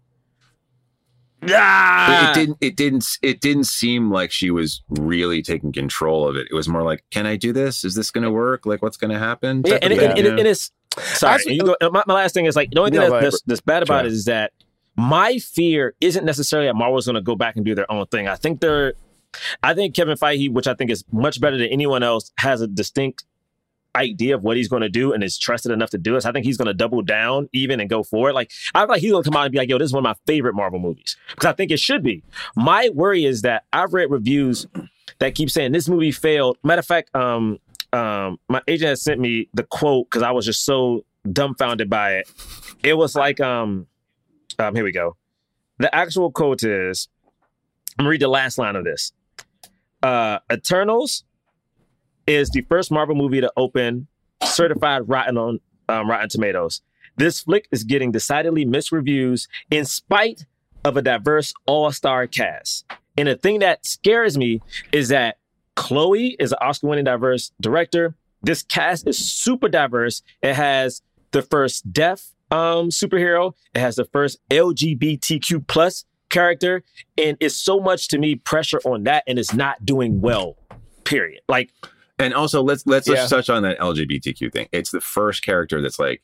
Ah! It didn't. It didn't. It didn't seem like she was really taking control of it. It was more like, "Can I do this? Is this going to work? Like, what's going to happen?" Yeah, type and, of it, and, thing. and, and it's sorry. Actually, and you go, my, my last thing is like the only thing No, that's, but- that's, that's bad about Sure. it is that my fear isn't necessarily that Marvel's going to go back and do their own thing. I think they're. I think Kevin Feige, which I think is much better than anyone else, has a distinct idea of what he's going to do and is trusted enough to do it. So I think he's going to double down even and go forward. Like, I feel like he's going to come out and be like, "Yo, this is one of my favorite Marvel movies," because I think it should be. My worry is that I've read reviews that keep saying this movie failed. Matter of fact, um, um, my agent has sent me the quote because I was just so dumbfounded by it. It was like, um, um, here we go. The actual quote is, I'm going to read the last line of this. Uh, Eternals is the first Marvel movie to open certified rotten on um, Rotten Tomatoes. This flick is getting decidedly mixed reviews in spite of a diverse all-star cast. And the thing that scares me is that Chloe is an Oscar-winning diverse director. This cast is super diverse. It has the first deaf um, superhero. It has the first L G B T Q plus character. And it's so much, to me, pressure on that, and it's not doing well, period. Like, And also, let's let's Yeah. just touch on that L G B T Q thing. It's the first character that's like,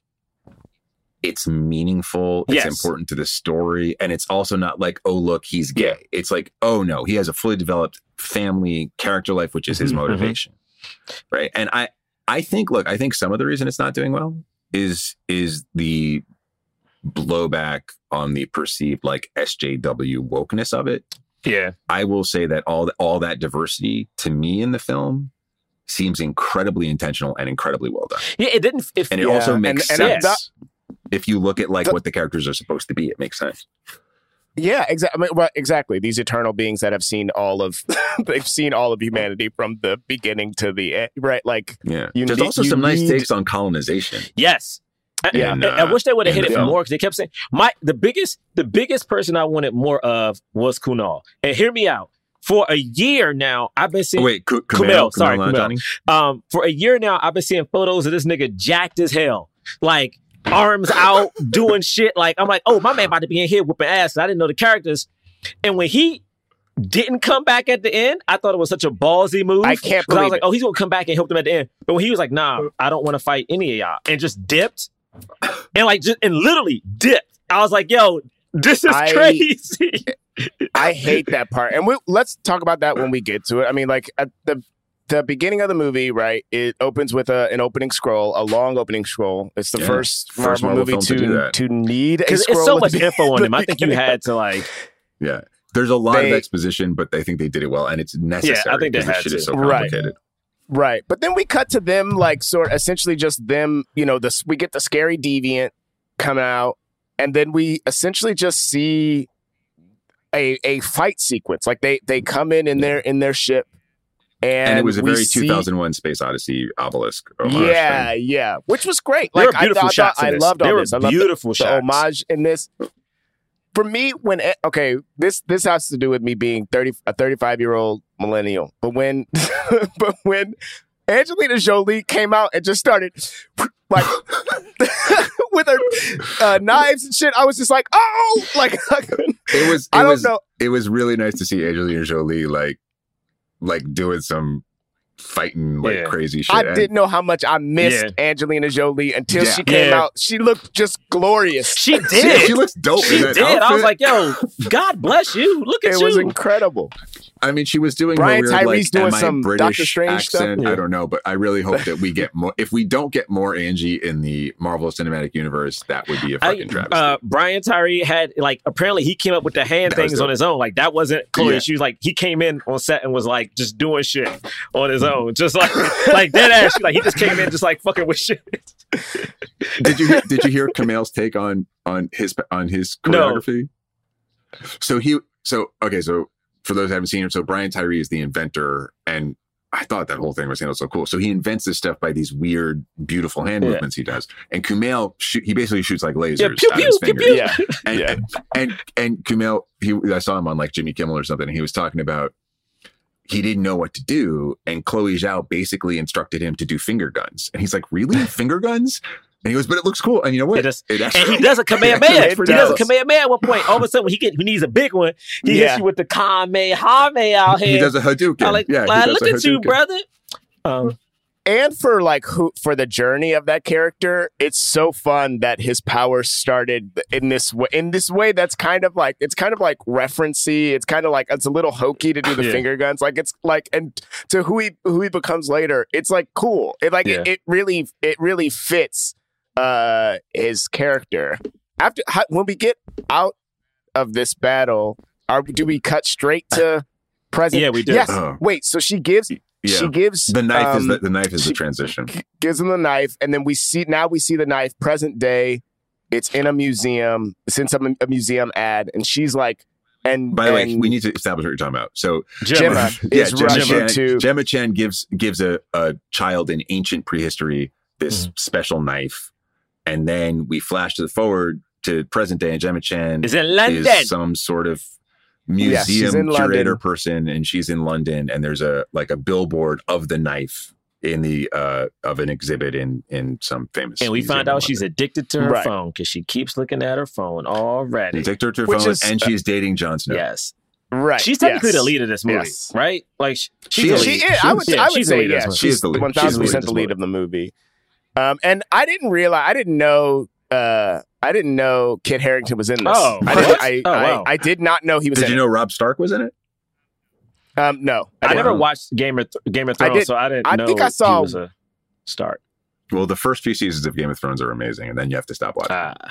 it's meaningful, it's Yes. important to the story, and it's also not like, "Oh, look, he's gay." It's like, "Oh no, he has a fully developed family character life, which is his Mhm, motivation." Right? And I I think, look, I think some of the reason it's not doing well is is the blowback on the perceived like S J W wokeness of it. yeah. I will say that all the, all that diversity to me in the film seems incredibly intentional and incredibly well done. Yeah, it didn't. If, And it Yeah, also makes and- and sense. that- if you look at like the- what the characters are supposed to be, it makes sense. Yeah, exactly. I mean, well, exactly. These eternal beings that have seen all of, they've seen all of humanity from the beginning to the end, right? Like, Yeah. You There's need- also you some nice need- takes on colonization. yes. I, Yeah. And, I, I uh, wish they would have in hit the it film. more because they kept saying my the biggest the biggest person I wanted more of was Kunal. And hear me out. For a year now, I've been seeing Oh, wait, Ku- Kumail, Kumail, sorry, Kumail Kumail. Nanjiani? Um, for a year now, I've been seeing photos of this nigga jacked as hell, like arms out, doing shit. Like, I'm like, oh, my man about to be in here whooping ass. I didn't know the characters. And when he didn't come back at the end, I thought it was such a ballsy move. I can't 'Cause I believe was like, it. oh, he's gonna come back and help them at the end. But when he was like, nah, I don't want to fight any of y'all, and just dipped, and like, just and literally dipped. I was like, yo, this is I- crazy. I hate that part. And we, let's talk about that when we get to it. I mean, like, at the the beginning of the movie, right? It opens with a, an opening scroll, a long opening scroll. It's the Yeah. first, First Marvel, Marvel movie film to do to that. to need a Because scroll. it's so at much the- info on the them. I think you beginning. had to like. Yeah. There's a lot They- of exposition, but I think they did it well, and it's necessary. think they because this had shit is to. so Right. complicated. Right. But then we cut to them, like, sort essentially just them, you know, this we get the scary deviant come out, and then we essentially just see a a fight sequence. Like they they come in in their in their ship, and, And it was a we very see- two thousand one Space Odyssey obelisk. homage Yeah, thing. yeah, which was great. There Like were I beautiful thought, shots I, in this. loved all There were this. I loved beautiful the, shots. the homage in this. For me, when okay, this this has to do with me being thirty a thirty five year old millennial. But when but when Angelina Jolie came out and just started like with her uh, knives and shit, I was just like, oh, like I couldn't- It was. It I don't was, know. It was really nice to see Angelina Jolie like, like doing some fighting like Yeah. crazy shit. I And didn't know how much I missed Yeah. Angelina Jolie until Yeah. she came Yeah. out. She looked just glorious. She She, did. she looks dope. She in that did. I was outfit. like, yo, God bless you. Look at It you. was incredible. I mean, she was doing Brian the weird, Tyrese like, doing am I some British Doctor Strange stuff? accent. Yeah. I don't know, but I really hope that we get more. If we don't get more Angie in the Marvel Cinematic Universe, that would be a I, fucking travesty. uh, Brian Tyree had like apparently he came up with the hand That was things dope. on his own. Like that wasn't Chloe. Yeah. She was like he came in on set and was like just doing shit on his own, just like like dead ass. Like he just came in just like fucking with shit. did you hear, did you hear Kamel's take on on his on his No. choreography? So he so okay so for those who haven't seen him, so Brian Tyree is the inventor, and I thought that whole thing was handled so cool. So he invents this stuff by these weird, beautiful hand Yeah. movements he does, and Kumail shoot, he basically shoots like lasers Yeah, pew, out of his pew, pew, fingers. pew. Yeah. And, Yeah. and and and Kumail, he I saw him on like Jimmy Kimmel or something, and he was talking about he didn't know what to do, and Chloe Zhao basically instructed him to do finger guns, and he's like, "Really, finger guns?" And he goes, "But it looks cool." And you know what? It is- It And he does a Kamehameha. It's he pretty does a close. Kamehameha at one point. All of a sudden, when he get, he needs a big one, he Yeah. hits you with the Kamehameha out here. He does a Hadouken. I like, yeah, he like, does look a at you, Hadouken. brother. Um, And for like who for the journey of that character, it's so fun that his power started in this way. In this way, that's kind of like it's kind of like referencey. It's kind of like it's a little hokey to do the Yeah. finger guns. Like it's like and to who he who he becomes later, it's like cool. It like Yeah. it, it really it really fits uh his character. After how, when we get out of this battle, are do we cut straight to present? Yeah, we do. Yes. Oh. Wait. So she gives. Yeah. She gives The knife is um, the, the knife is she- the transition. gives him the knife, and then we see now we see the knife present day. It's in a museum. It's in some a museum ad, and she's like, and By the way, and we need to establish what you're talking about. So Gemma yeah, is Gemma rushing Chan, to Gemma Chan gives gives a, a child in ancient prehistory this Mm-hmm. special knife, and then we flash to the forward to present day, and Gemma Chan Is in London. is some sort of Yes, she's museum in curator London. person, and she's in London, and there's a like a billboard of the knife in the uh of an exhibit in in some famous and we museum find in out she's London. addicted to her Right. phone because she keeps looking at her phone already. addicted to her Which phone, is- and she's dating Jon Snow. Yes. right. She's technically yes. the lead of this movie, Yes. right? Like sh- she's She the is. She lead. is. I would. Yeah, I would she's the say lead of yes. this movie. She is the lead. One She's thousand the lead percent of the this lead of the movie. Um, and I didn't realize. I didn't know. Uh, I didn't know Kit Harington was in this. Oh, I, what? didn't, I, Oh, I, wow. I did not know he was Did in you it. know Rob Stark was in it? Um, no, I didn't. never watched Game of Th- Game of I Thrones, did- so I didn't I know think I saw- he was a start. Well, the first few seasons of Game of Thrones are amazing, and then you have to stop watching. Ah,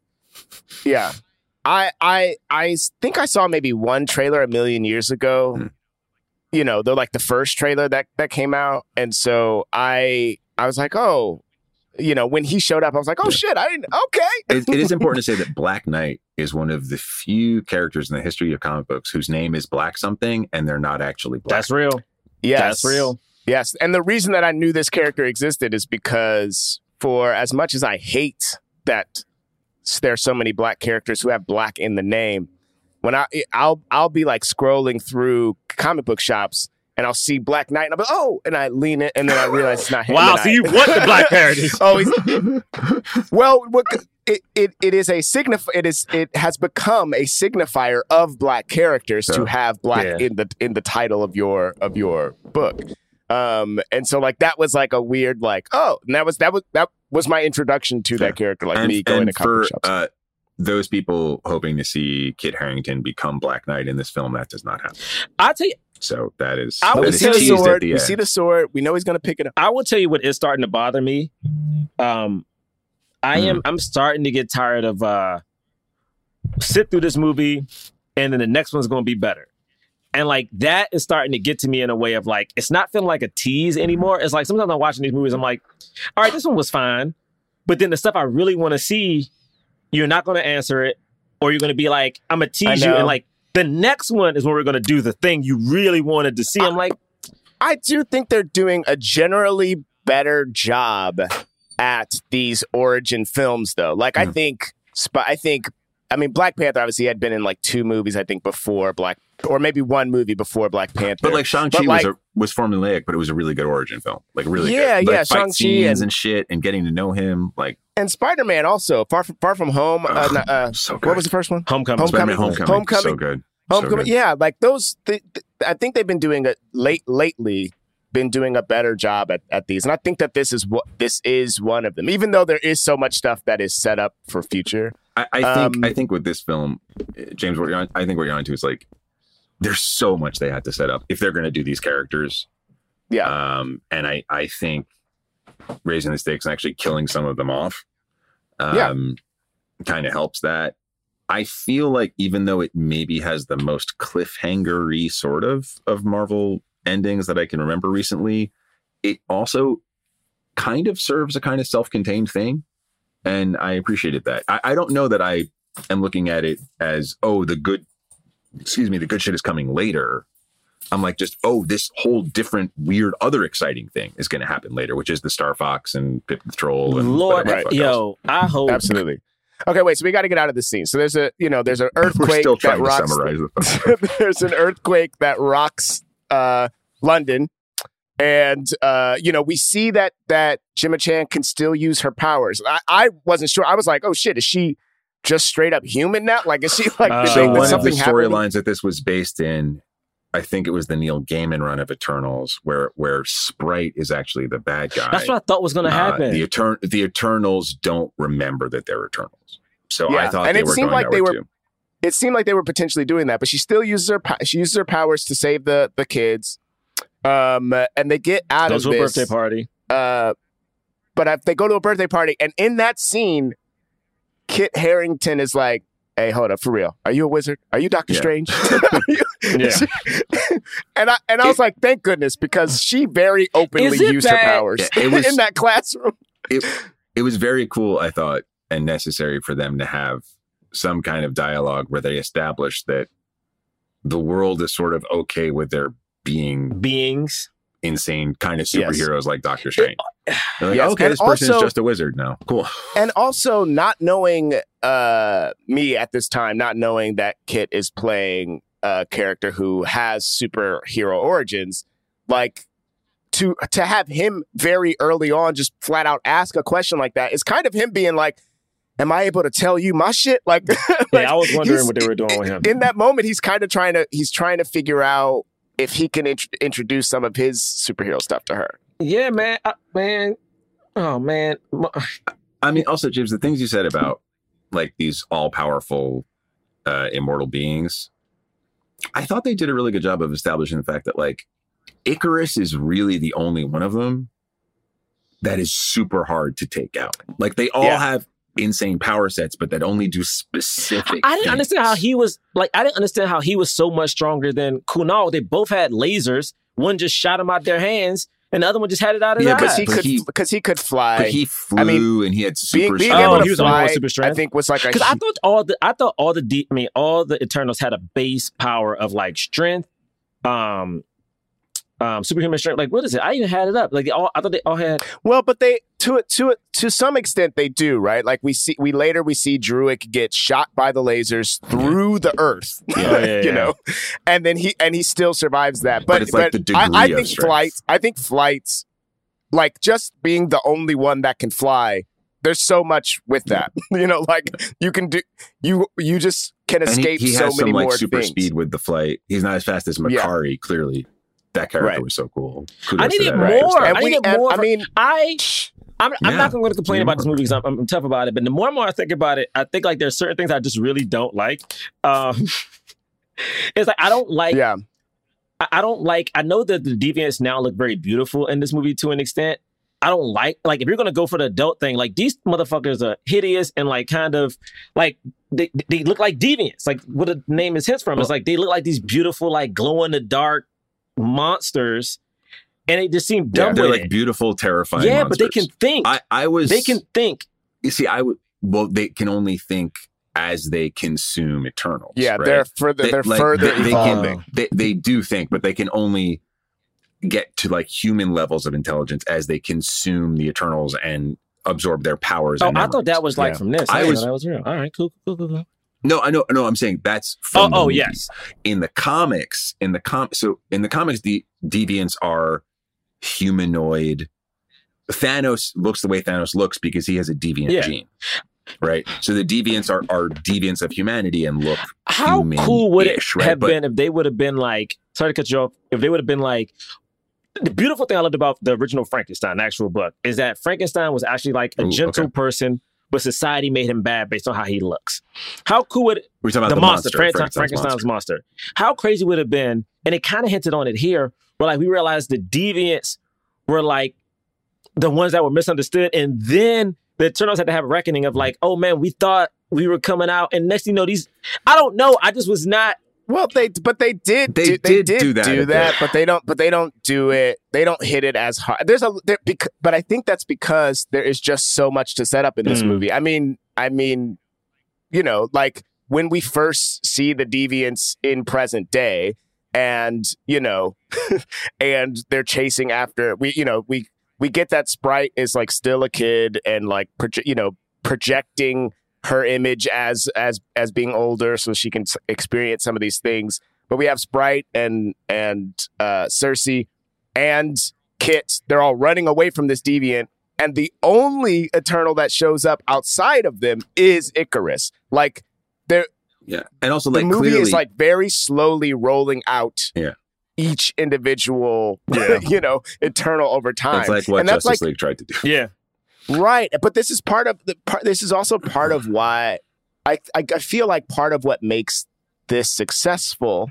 Yeah. I I I think I saw maybe one trailer a million years ago. Hmm. You know, they're like the first trailer that that came out. And so I I was like, oh, you know, when he showed up, I was like, oh shit, I didn't okay. it, it is important to say that Black Knight is one of the few characters in the history of comic books whose name is Black something, and they're not actually Black. that's real. Yes. That's real. Yes. And the reason that I knew this character existed is because for as much as I hate that there's so many black characters who have black in the name, when I I'll I'll be like scrolling through comic book shops and I'll see Black Knight and I'll be oh, and I lean it and then I realize it's not him. Wow, and so I- you want the black parodies. oh, he's, well, what, it, it it is a signif it is it has become a signifier of black characters to Yeah. have black Yeah. in the in the title of your of your book. Um, and so like that was like a weird like oh, and that was that was that was my introduction to Yeah. that character, like and, me going and to comic for book shops. uh, those people hoping to see Kit Harington become Black Knight in this film, that does not happen. I tell you, So that is, I that would is see the teased at sword. the We end. see the sword. We know he's going to pick it up. I will tell you what is starting to bother me. Um, I am. I'm starting to get tired of uh, sit through this movie, and then the next one's going to be better. And like that is starting to get to me in a way of like, it's not feeling like a tease anymore. It's like sometimes I'm watching these movies, I'm like, all right, this one was fine. But then the stuff I really want to see, you're not going to answer it. Or you're going to be like, I'm going to tease you. And like the next one is when we're going to do the thing you really wanted to see. I'm like, I do think they're doing a generally better job at these origin films, though. Like, mm-hmm. I think, I think, I mean, Black Panther obviously had been in like two movies, I think, before Black, or maybe one movie before Black Panther. But like Shang-Chi but, like, was a, was formulaic, but it was a really good origin film. Like really yeah, good. Like, yeah, fight Shang-Chi scenes and, and shit and getting to know him. Like And Spider-Man also, Far From, Far From Home. Ugh, uh, uh, so good. What was the first one? Homecoming. Homecoming. Homecoming. Homecoming. So good. Homecoming. So good. Yeah, like those, th- th- I think they've been doing it late, lately, been doing a better job at, at these. And I think that this is what this is one of them, even though there is so much stuff that is set up for future. I, I think Um, I think with this film, James, what you're on, I think what you're on to is like there's so much they had to set up if they're going to do these characters. Yeah. Um, and I I think raising the stakes and actually killing some of them off, um, Yeah. kind of helps that. I feel like even though it maybe has the most cliffhanger-y sort of of Marvel endings that I can remember recently, it also kind of serves a kind of self-contained thing. And I appreciated that. I, I don't know that I am looking at it as, oh, the good, excuse me, the good shit is coming later. I'm like, just, oh, this whole different, weird, other exciting thing is going to happen later, which is the Star Fox and Pip the Troll. And Lord, whatever the fuck yo, else. I hope. Absolutely. Okay, wait. So we got to get out of this scene. So there's a, you know, there's an We're earthquake still that trying to rocks. summarize the There's an earthquake that rocks uh, London, and uh, you know, we see that that Gemma Chan can still use her powers. I, I wasn't sure. I was like, oh shit, is she just straight up human now? Like, is she like? Uh, did So they- did one of the something happen? storylines that this was based in, I think it was the Neil Gaiman run of Eternals, where where Sprite is actually the bad guy. That's what I thought was going to Uh, happen. the Etern- the Eternals don't remember that they're Eternals, so Yeah, I thought and they it were seemed going like that they way were- too. It seemed like they were potentially doing that, but she still uses her. po- She uses her powers to save the the kids. Um, and they get out Goes of to a this. birthday party. Uh, but if they go to a birthday party, and in that scene, Kit Harington is like, "Hey, hold up, for real? Are you a wizard? Are you Doctor Yeah. Strange?" Are you- Yeah. and I and I was like, "Thank goodness," because she very openly Is it used her bad? powers It was- in that classroom. It it was very cool, I thought, and necessary for them to have some kind of dialogue where they establish that the world is sort of okay with there being Beings. insane kind of Yes. superheroes like Doctor Strange. They're like, Yes, okay, and this person also- is just a wizard now. Cool. And also not knowing uh, me at this time, not knowing that Kit is playing a character who has superhero origins, like to to have him very early on just flat out ask a question like that is kind of him being like, am I able to tell you my shit? Like, like Yeah, I was wondering he's- what they were doing with him. in that moment. He's kind of trying to he's trying to figure out if he can int- introduce some of his superhero stuff to her. Yeah, man. I, man. Oh, man. My- I mean, also, James, the things you said about like these all powerful, uh, immortal beings, I thought they did a really good job of establishing the fact that like Icarus is really the only one of them that is super hard to take out. Like they all Yeah. have insane power sets, but that only do specific. I didn't things. understand how he was like. I didn't understand how he was so much stronger than Kunal. They both had lasers. One just shot him out their hands, and the other one just had it out of his Yeah, eyes. but Because he But could he- because he could fly. But he flew I mean, and he had being, super being strength. able Oh, to he was the only one fly, with super strength? I think was like a Because I thought all the I thought all the de- I mean all the Eternals had a base power of like strength, um, um, superhuman strength. Like what is it? I even had it up. Like they all I thought they all had. well, but they to it to it to some extent they do, right? Like we see we later we see Druig get shot by the lasers through the earth, Oh, yeah, you yeah. know, and then he and he still survives that. But But it's like the I, I degree of think strength. flight. I think flights, like just being the only one that can fly. There's so much with that, you know. Like you can do you you just can And he, escape he so has many some like more super things. speed with the flight. He's not as fast as Yeah. Makari, clearly. That character Right. was so cool. I Kudos to needed that more. actor. And I we- needed and, more. I for- mean, I. I'm, I'm Yeah. not going to complain Yeah. about this movie because I'm, I'm tough about it. But the more and more I think about it, I think like there's certain things I just really don't like. Um, it's like I don't like. yeah. I, I don't like. I know that the deviants now look very beautiful in this movie to an extent. I don't like like if you're gonna go for the adult thing, like these motherfuckers are hideous and like kind of like they they look like deviants. Like what the name is hints from. It's like they look like these beautiful like glow in the dark monsters, and they just seem dumb. Yeah, they're with like it. beautiful, terrifying. Yeah, monsters. but they can think. I, I was. They can think. You see, I would. Well, they can only think as they consume Eternals. Yeah, right? they're further. They, They're like, further they, they evolving. Can, they they do think, but they can only get to like human levels of intelligence as they consume the Eternals and absorb their powers. Oh, and I memories. thought that was like Yeah. from this. I, I didn't was- know that was real. All right, cool, cool, cool, cool. No, I know, no, I'm saying that's Oh, from the oh movie. yes. In the comics, in the com, so in the comics, the deviants are humanoid. Thanos looks the way Thanos looks because he has a deviant Yeah. gene, right? So the deviants are are deviants of humanity and look. How cool would it human-ish, right? have But- been if they would have been like, sorry to cut you off, if they would have been like, the beautiful thing I loved about the original Frankenstein, the actual book, is that Frankenstein was actually like a Ooh, gentle okay. person, but society made him bad based on how he looks. How cool would We're talking about the, the, monster, monster, Frankenstein, Frankenstein's Frankenstein's monster. How crazy would it have been, and it kind of hinted on it here, where like we realized the deviants were like the ones that were misunderstood, and then the Eternals had to have a reckoning of like, oh man, we thought we were coming out, and next thing you know, these, I don't know, I just was not. Well, they but they did They do, they did did do that do a that, bit. but they don't but they don't do it. They don't hit it as hard. There's a there, bec- but I think that's because there is just so much to set up in this Mm. movie. I mean, I mean, you know, like when we first see the deviants in present day, and you know, and they're chasing after we, you know, we we get that Sprite is like still a kid and like proje- you know projecting her image as as as being older so she can s- experience some of these things. But we have Sprite and and uh, Cersei and Kit. They're all running away from this deviant, and the only Eternal that shows up outside of them is Icarus. Like they're Yeah, and also the like movie clearly, is like very slowly rolling out Yeah. each individual, Yeah. you know, Eternal over time. it's like what and that's Justice like League tried to do. Yeah. right. But this is part of the part. This is also part of why I, I I feel like part of what makes this successful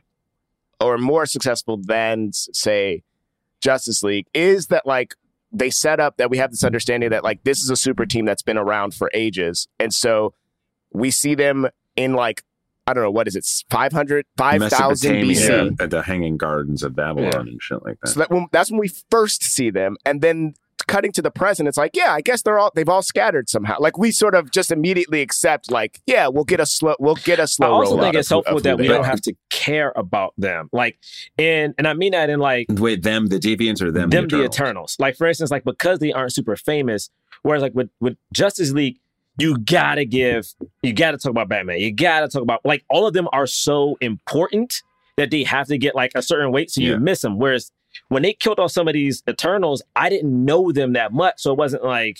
or more successful than s- say Justice League is that like they set up that we have this understanding that like this is a super team that's been around for ages, and so we see them in like I don't know what is it five hundred five thousand B C. Mesopotamia at the Hanging Gardens of Babylon Yeah. and shit like that. So that when, that's when we first see them, and then cutting to the present, it's like, yeah, I guess they're all they've all scattered somehow. Like we sort of just immediately accept, like, yeah, we'll get a slow, we'll get a slow. I also roll think out it's of who- helpful of who that we they don't are. have to care about them. Like, and and I mean that in like Wait, them, the deviants, or them, them, the the Eternals? Eternals. Like, for instance, like because they aren't super famous, whereas like with, with Justice League, you gotta give, you gotta talk about Batman. You gotta talk about, like, all of them are so important that they have to get like a certain weight so you Yeah. miss them. Whereas when they killed off some of these Eternals, I didn't know them that much. So it wasn't like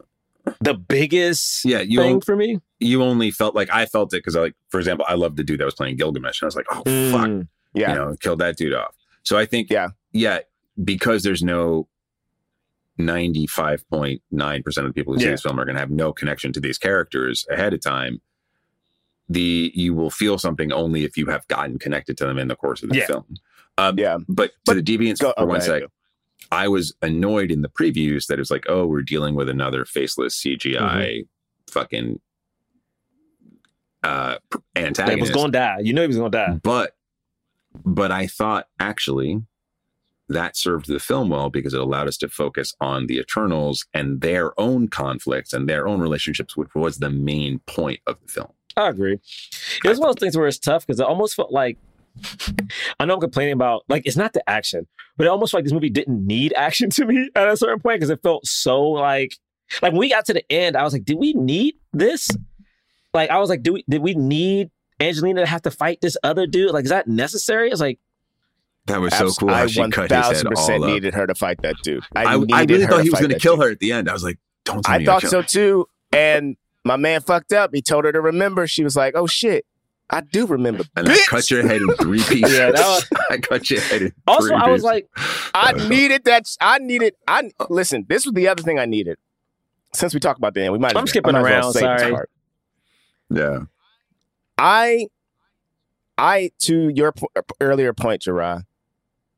the biggest Yeah, you thing on- for me. You only felt like I felt it because, like, for example, I loved the dude that was playing Gilgamesh, and I was like, oh fuck, Mm. Yeah, you know, killed that dude off. So I think, Yeah. yeah, because there's no ninety-five point nine percent of the people who see Yeah. this film are going to have no connection to these characters ahead of time. The you will feel something only if you have gotten connected to them in the course of the Yeah. film. Um, yeah. But to But- the deviants Go- for oh, one go sec, ahead. I was annoyed in the previews that it was like, oh, we're dealing with another faceless C G I Mm-hmm. fucking uh, pr- Like, he antagonist. was gonna die. You know he was gonna die. But but I thought actually that served the film well because it allowed us to focus on the Eternals and their own conflicts and their own relationships, which was the main point of the film. I agree. It was one of those things where it's tough because it almost felt like, I know I'm complaining about, like, it's not the action, but it almost felt like this movie didn't need action to me at a certain point because it felt so like, like when we got to the end, I was like, did we need this? Like, I was like, do we, did we need Angelina to have to fight this other dude? Like, is that necessary? It's like, That was so Abs- cool how I she one cut his head thousand percent all up. needed her to fight that dude. I, I, I needed really her thought to he was fight going to that kill dude. her at the end. I was like, don't tell I me thought you're so killing too. And my man fucked up. He told her to remember. She was like, "Oh shit, I do remember." her. And Bitch! I cut your head in three pieces. Yeah, that was- I cut your head in also, three I was pieces. like, I needed that. I needed. I listen. This was the other thing I needed. Since we talked about the end, we might. I'm as- skipping I might as well around, say this sorry. part. yeah. I, I to your po- earlier point, Gerard,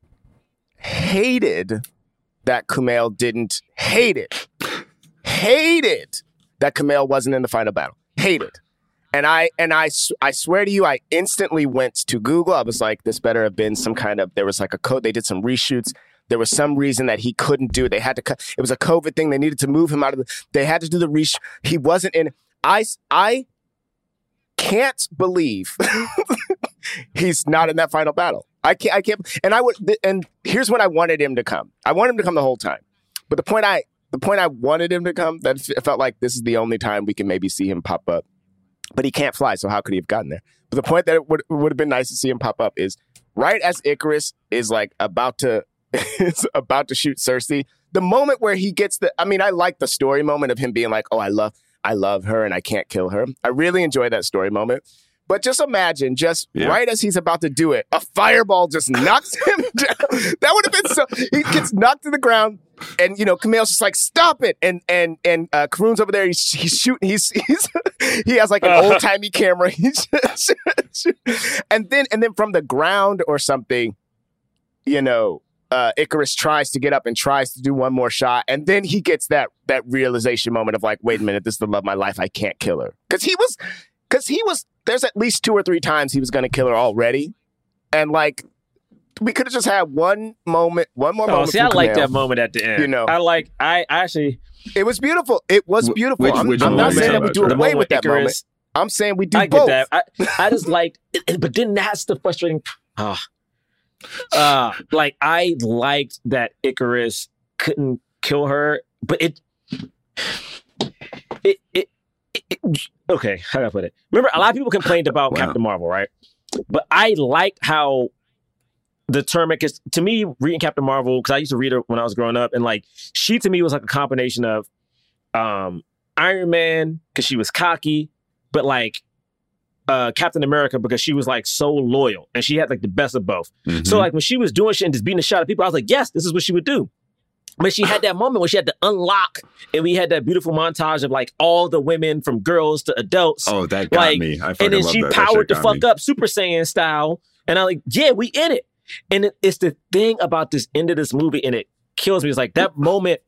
hated that Kumail didn't hate it. Hated that Kumail wasn't in the final battle. Hated. And I and I, I swear to you, I instantly went to Google. I was like, this better have been some kind of, there was like a code. They did some reshoots. There was some reason that he couldn't do it. They had to cut. It was a COVID thing. They needed to move him out of the, they had to do the reshoot. He wasn't in. I, I can't believe he's not in that final battle. I can't, I can't. And I would, and here's when I wanted him to come. I wanted him to come the whole time. But the point I, the point I wanted him to come, that it felt like this is the only time we can maybe see him pop up. But he can't fly, so how could he have gotten there? But the point that it would would have been nice to see him pop up is right as Ikaris is like about to is about to shoot Cersei. The moment where he gets the, I mean, I like the story moment of him being like, "Oh, I love, I love her, and I can't kill her." I really enjoy that story moment. But just imagine, just yeah. right as he's about to do it, a fireball just knocks him down. That would have been so. He gets knocked to the ground, and you know, Kumail's just like, "Stop it!" And and and uh, Karun's over there. He's he's shooting. He's he's he has like an uh-huh. old timey camera. He's just, and then and then from the ground or something, you know, uh, Ikaris tries to get up and tries to do one more shot, and then he gets that that realization moment of like, "Wait a minute, this is the love of my life. I can't kill her," because he was. Because he was, there's at least two or three times he was going to kill her already. And like, we could have just had one moment, one more oh, moment. See, I like that moment at the end. You know, I like, I actually. It was beautiful. It was beautiful. Which, I'm, which I'm not saying that we do the away with that Ikaris, moment. I'm saying we do I both. get that. I, I just liked, but then that's the frustrating. Uh, uh, like, I liked that Ikaris couldn't kill her, but it, it, it, It, it, okay, how do I put it? Remember, a lot of people complained about wow. Captain Marvel, right? But I liked how the term, because to me, reading Captain Marvel, because I used to read her when I was growing up, and like, she to me was like a combination of um, Iron Man, because she was cocky, but like uh, Captain America, because she was like so loyal, and she had like the best of both. Mm-hmm. So like when she was doing shit and just beating the shot at people, I was like, yes, this is what she would do. But she had that moment where she had to unlock, and we had that beautiful montage of like all the women from girls to adults. Oh, that got like, me. I and then love she that. powered that the fuck me. up Super Saiyan style. And I'm like, yeah, we in it. And it, it's the thing about this end of this movie, and it kills me. It's like that moment,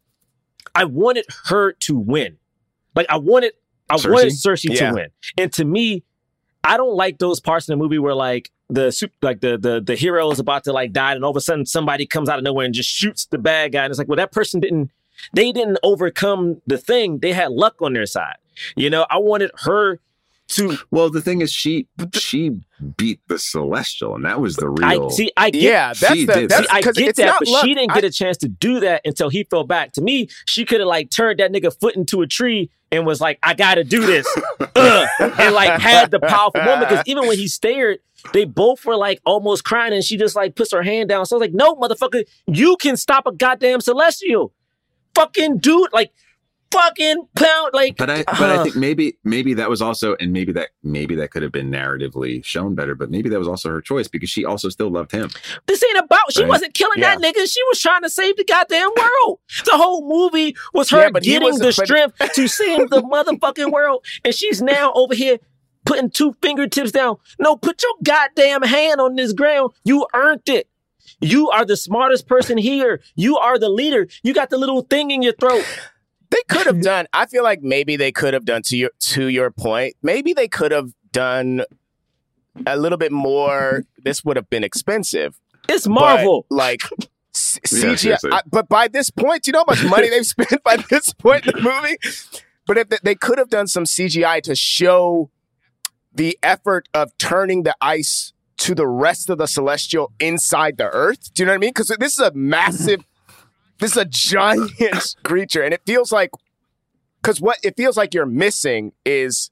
I wanted her to win. Like I wanted, I Cersei? wanted Cersei Yeah. to win. And to me, I don't like those parts in the movie where like the super, like the the the hero is about to like die, and all of a sudden somebody comes out of nowhere and just shoots the bad guy. And it's like, well, that person didn't. They didn't overcome the thing. They had luck on their side. You know, I wanted her to. Well, the thing is, she she beat the Celestial, and that was the real. I see. I get. Yeah, that's She the. did. That's, See, I 'cause get it's that, not but luck. she didn't I- get a chance to do that until he fell back. To me, she could have like turned that nigga foot into a tree and was like, "I got to do this," uh, and like had the powerful moment. Because even when he stared, they both were like almost crying, and she just like puts her hand down. So I was like, "No, motherfucker, you can stop a goddamn Celestial, fucking dude, like." Fucking pound, like. But I, but uh, I think maybe, maybe that was also, and maybe that, maybe that could have been narratively shown better. But maybe that was also her choice because she also still loved him. This ain't about. She Right? wasn't killing Yeah. that nigga. She was trying to save the goddamn world. The whole movie was her Yeah, but he getting wasn't- the but- strength to save the motherfucking world, and she's now over here putting two fingertips down. No, put your goddamn hand on this ground. You earned it. You are the smartest person here. You are the leader. You got the little thing in your throat. They could have done. I feel like maybe they could have done to your to your point. Maybe they could have done a little bit more. This would have been expensive. It's Marvel. But, like C- Yeah, C G I. seriously. I, but by this point, you know how much money they've spent by this point in the movie. But if they, they could have done some C G I to show the effort of turning the ice to the rest of the Celestial inside the Earth. Do you know what I mean? Because this is a massive. This is a giant creature, and it feels like, because what it feels like you're missing is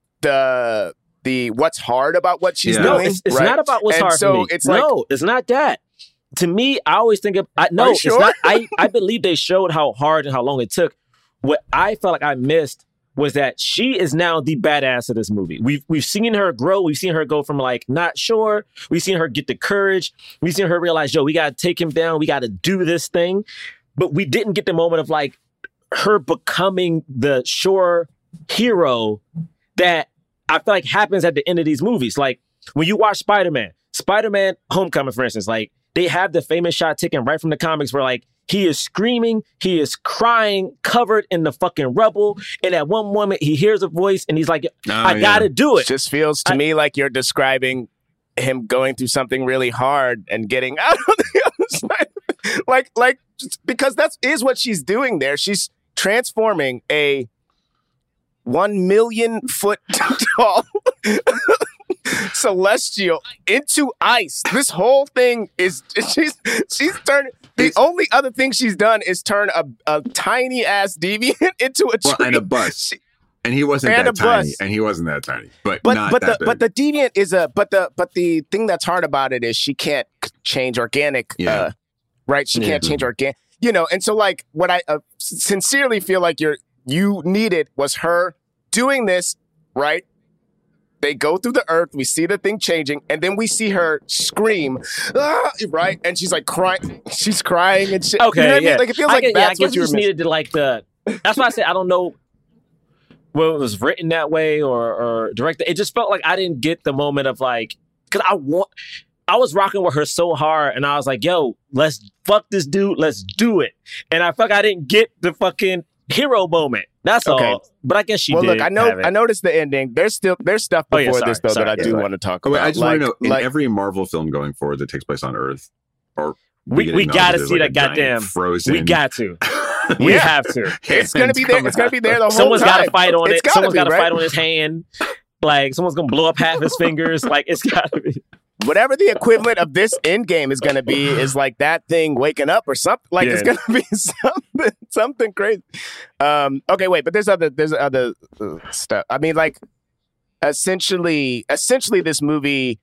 the the what's hard about what she's Yeah. No, doing. it's, it's right? not about what's and hard so for me. It's like, no, it's not that. To me, I always think of I, no. Are you It's sure? not. I I believe they showed how hard and how long it took. What I felt like I missed was that she is now the badass of this movie. We've we've seen her grow. We've seen her go from like not sure. We've seen her get the courage. We've seen her realize, yo, we gotta take him down. We gotta do this thing. But we didn't get the moment of like her becoming the sure hero that I feel like happens at the end of these movies. Like when you watch Spider-Man, Spider-Man Homecoming, for instance, like they have the famous shot taken right from the comics where like he is screaming, he is crying, covered in the fucking rubble. And at one moment he hears a voice and he's like, Oh, I yeah. gotta do it. It just feels to I- me like you're describing him going through something really hard and getting out on the other side. like, like, just because that's is what she's doing there. She's transforming a one million foot tall celestial into ice. This whole thing is she's she's turned. The only other thing she's done is turn a, a tiny ass deviant into a tree Well, and a bus. She- And he wasn't And that a tiny. bus. And he wasn't that tiny. But, But not but that the big. but the deviant is a but the but the thing that's hard about it is she can't c- change organic. Yeah. Uh, right. She Yeah. can't change organic. You know. And so like what I uh, sincerely feel like you're you needed was her doing this. Right. They go through the earth. We see the thing changing, and then we see her scream, ah, right? And she's like crying. She's crying and shit. Okay, You know what I yeah. mean? Like it feels I like guess, yeah, I that's guess what you you were just missing. needed to like the. That's why I said I don't know. Well, it was written that way or or directed. It just felt like I didn't get the moment of like, because I want, I was rocking with her so hard, and I was like, "Yo, let's fuck this dude, let's do it." And I felt like I didn't get the fucking hero moment. That's Okay. all. But I guess she well, did. look, I know, have it. I noticed the ending. There's still there's stuff Oh, before yeah, this sorry, though sorry, that I do sorry. want to talk Oh, wait, about. I just like, want to know, in like, every Marvel film going forward that takes place on Earth, or we get we acknowledged gotta as, see like, that a giant goddamn. frozen. We got to. We Yeah. have to. it's gonna be there. It's gonna be there the whole Someone's time. got to fight on It's it. gotta Someone's be, got to right? fight on his hand. Like someone's gonna blow up half his fingers. Like it's gotta be. Whatever the equivalent of this end game is going to be is like that thing waking up or something. Like it's Yeah. going to be something, something crazy. Um, okay, wait, but there's other, there's other uh, stuff. I mean, like essentially, essentially, this movie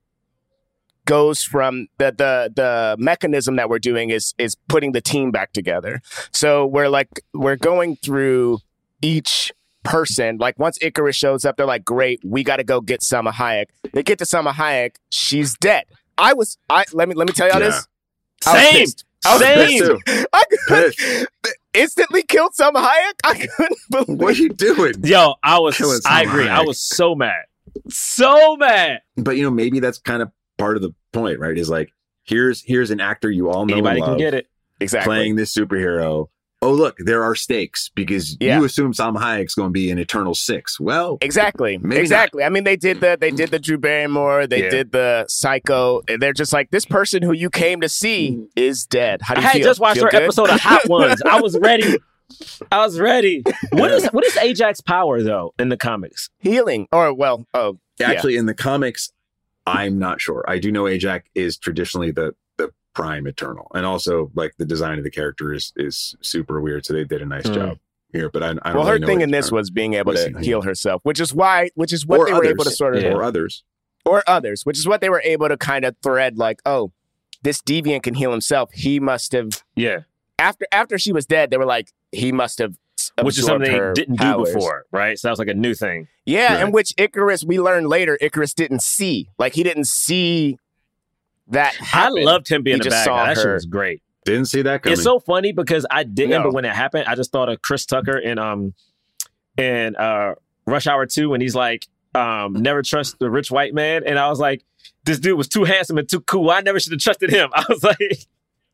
goes from the the the mechanism that we're doing is is putting the team back together. So we're like we're going through each person. Like once Icarus shows up, they're like, great, we got to go get Salma Hayek. They get to Salma Hayek, she's dead. I was, I let me let me tell y'all Yeah. this. I was Same. pissed. I was Same. pissed too. I couldn't, instantly killed Salma Hayek. I couldn't believe. What are you doing? Yo, I was. Killing I Salma agree. I Hayek. was so mad. So mad. But you know, maybe that's kind of part of the point, right? Is like, here's here's an actor you all know Anybody and can love get it. Exactly. playing this superhero. Oh, look, there are stakes because Yeah. you assume Salma Hayek's going to be an Eternal Six. Well, Exactly. Maybe exactly. I mean, they did the they did the Drew Barrymore. They Yeah. did the Psycho. And they're just like, this person who you came to see is dead. How I do you had feel? just watched Feel her good? episode of Hot Ones. I was ready. I was ready. What is what is Ajax's power though in the comics? Healing, or well, oh, yeah. actually, in the comics, I'm not sure. I do know Ajax is traditionally the the prime Eternal, and also like the design of the character is is super weird. So they did a nice Hmm. job here. But I, I don't Well, really her know thing what- in this was being able what is to he- heal herself, which is why, which is what or they others, were able to sort of, Yeah. or others. or others, which is what they were able to kind of thread. Like, oh, this deviant can heal himself. He must have Yeah, after after she was dead. They were like, he must have. which is absorbed something they her didn't powers. do before, right? So that was like a new thing. Yeah, Right. and which Icarus, we learned later, Icarus didn't see. Like, he didn't see that happen. I loved him being He a just bad saw guy. That shit her. was great. Didn't see that coming. It's so funny because I didn't, No. but when it happened, I just thought of Chris Tucker in um in uh Rush Hour two, and he's like, um, never trust the rich white man, and I was like, this dude was too handsome and too cool. I never should have trusted him. I was like,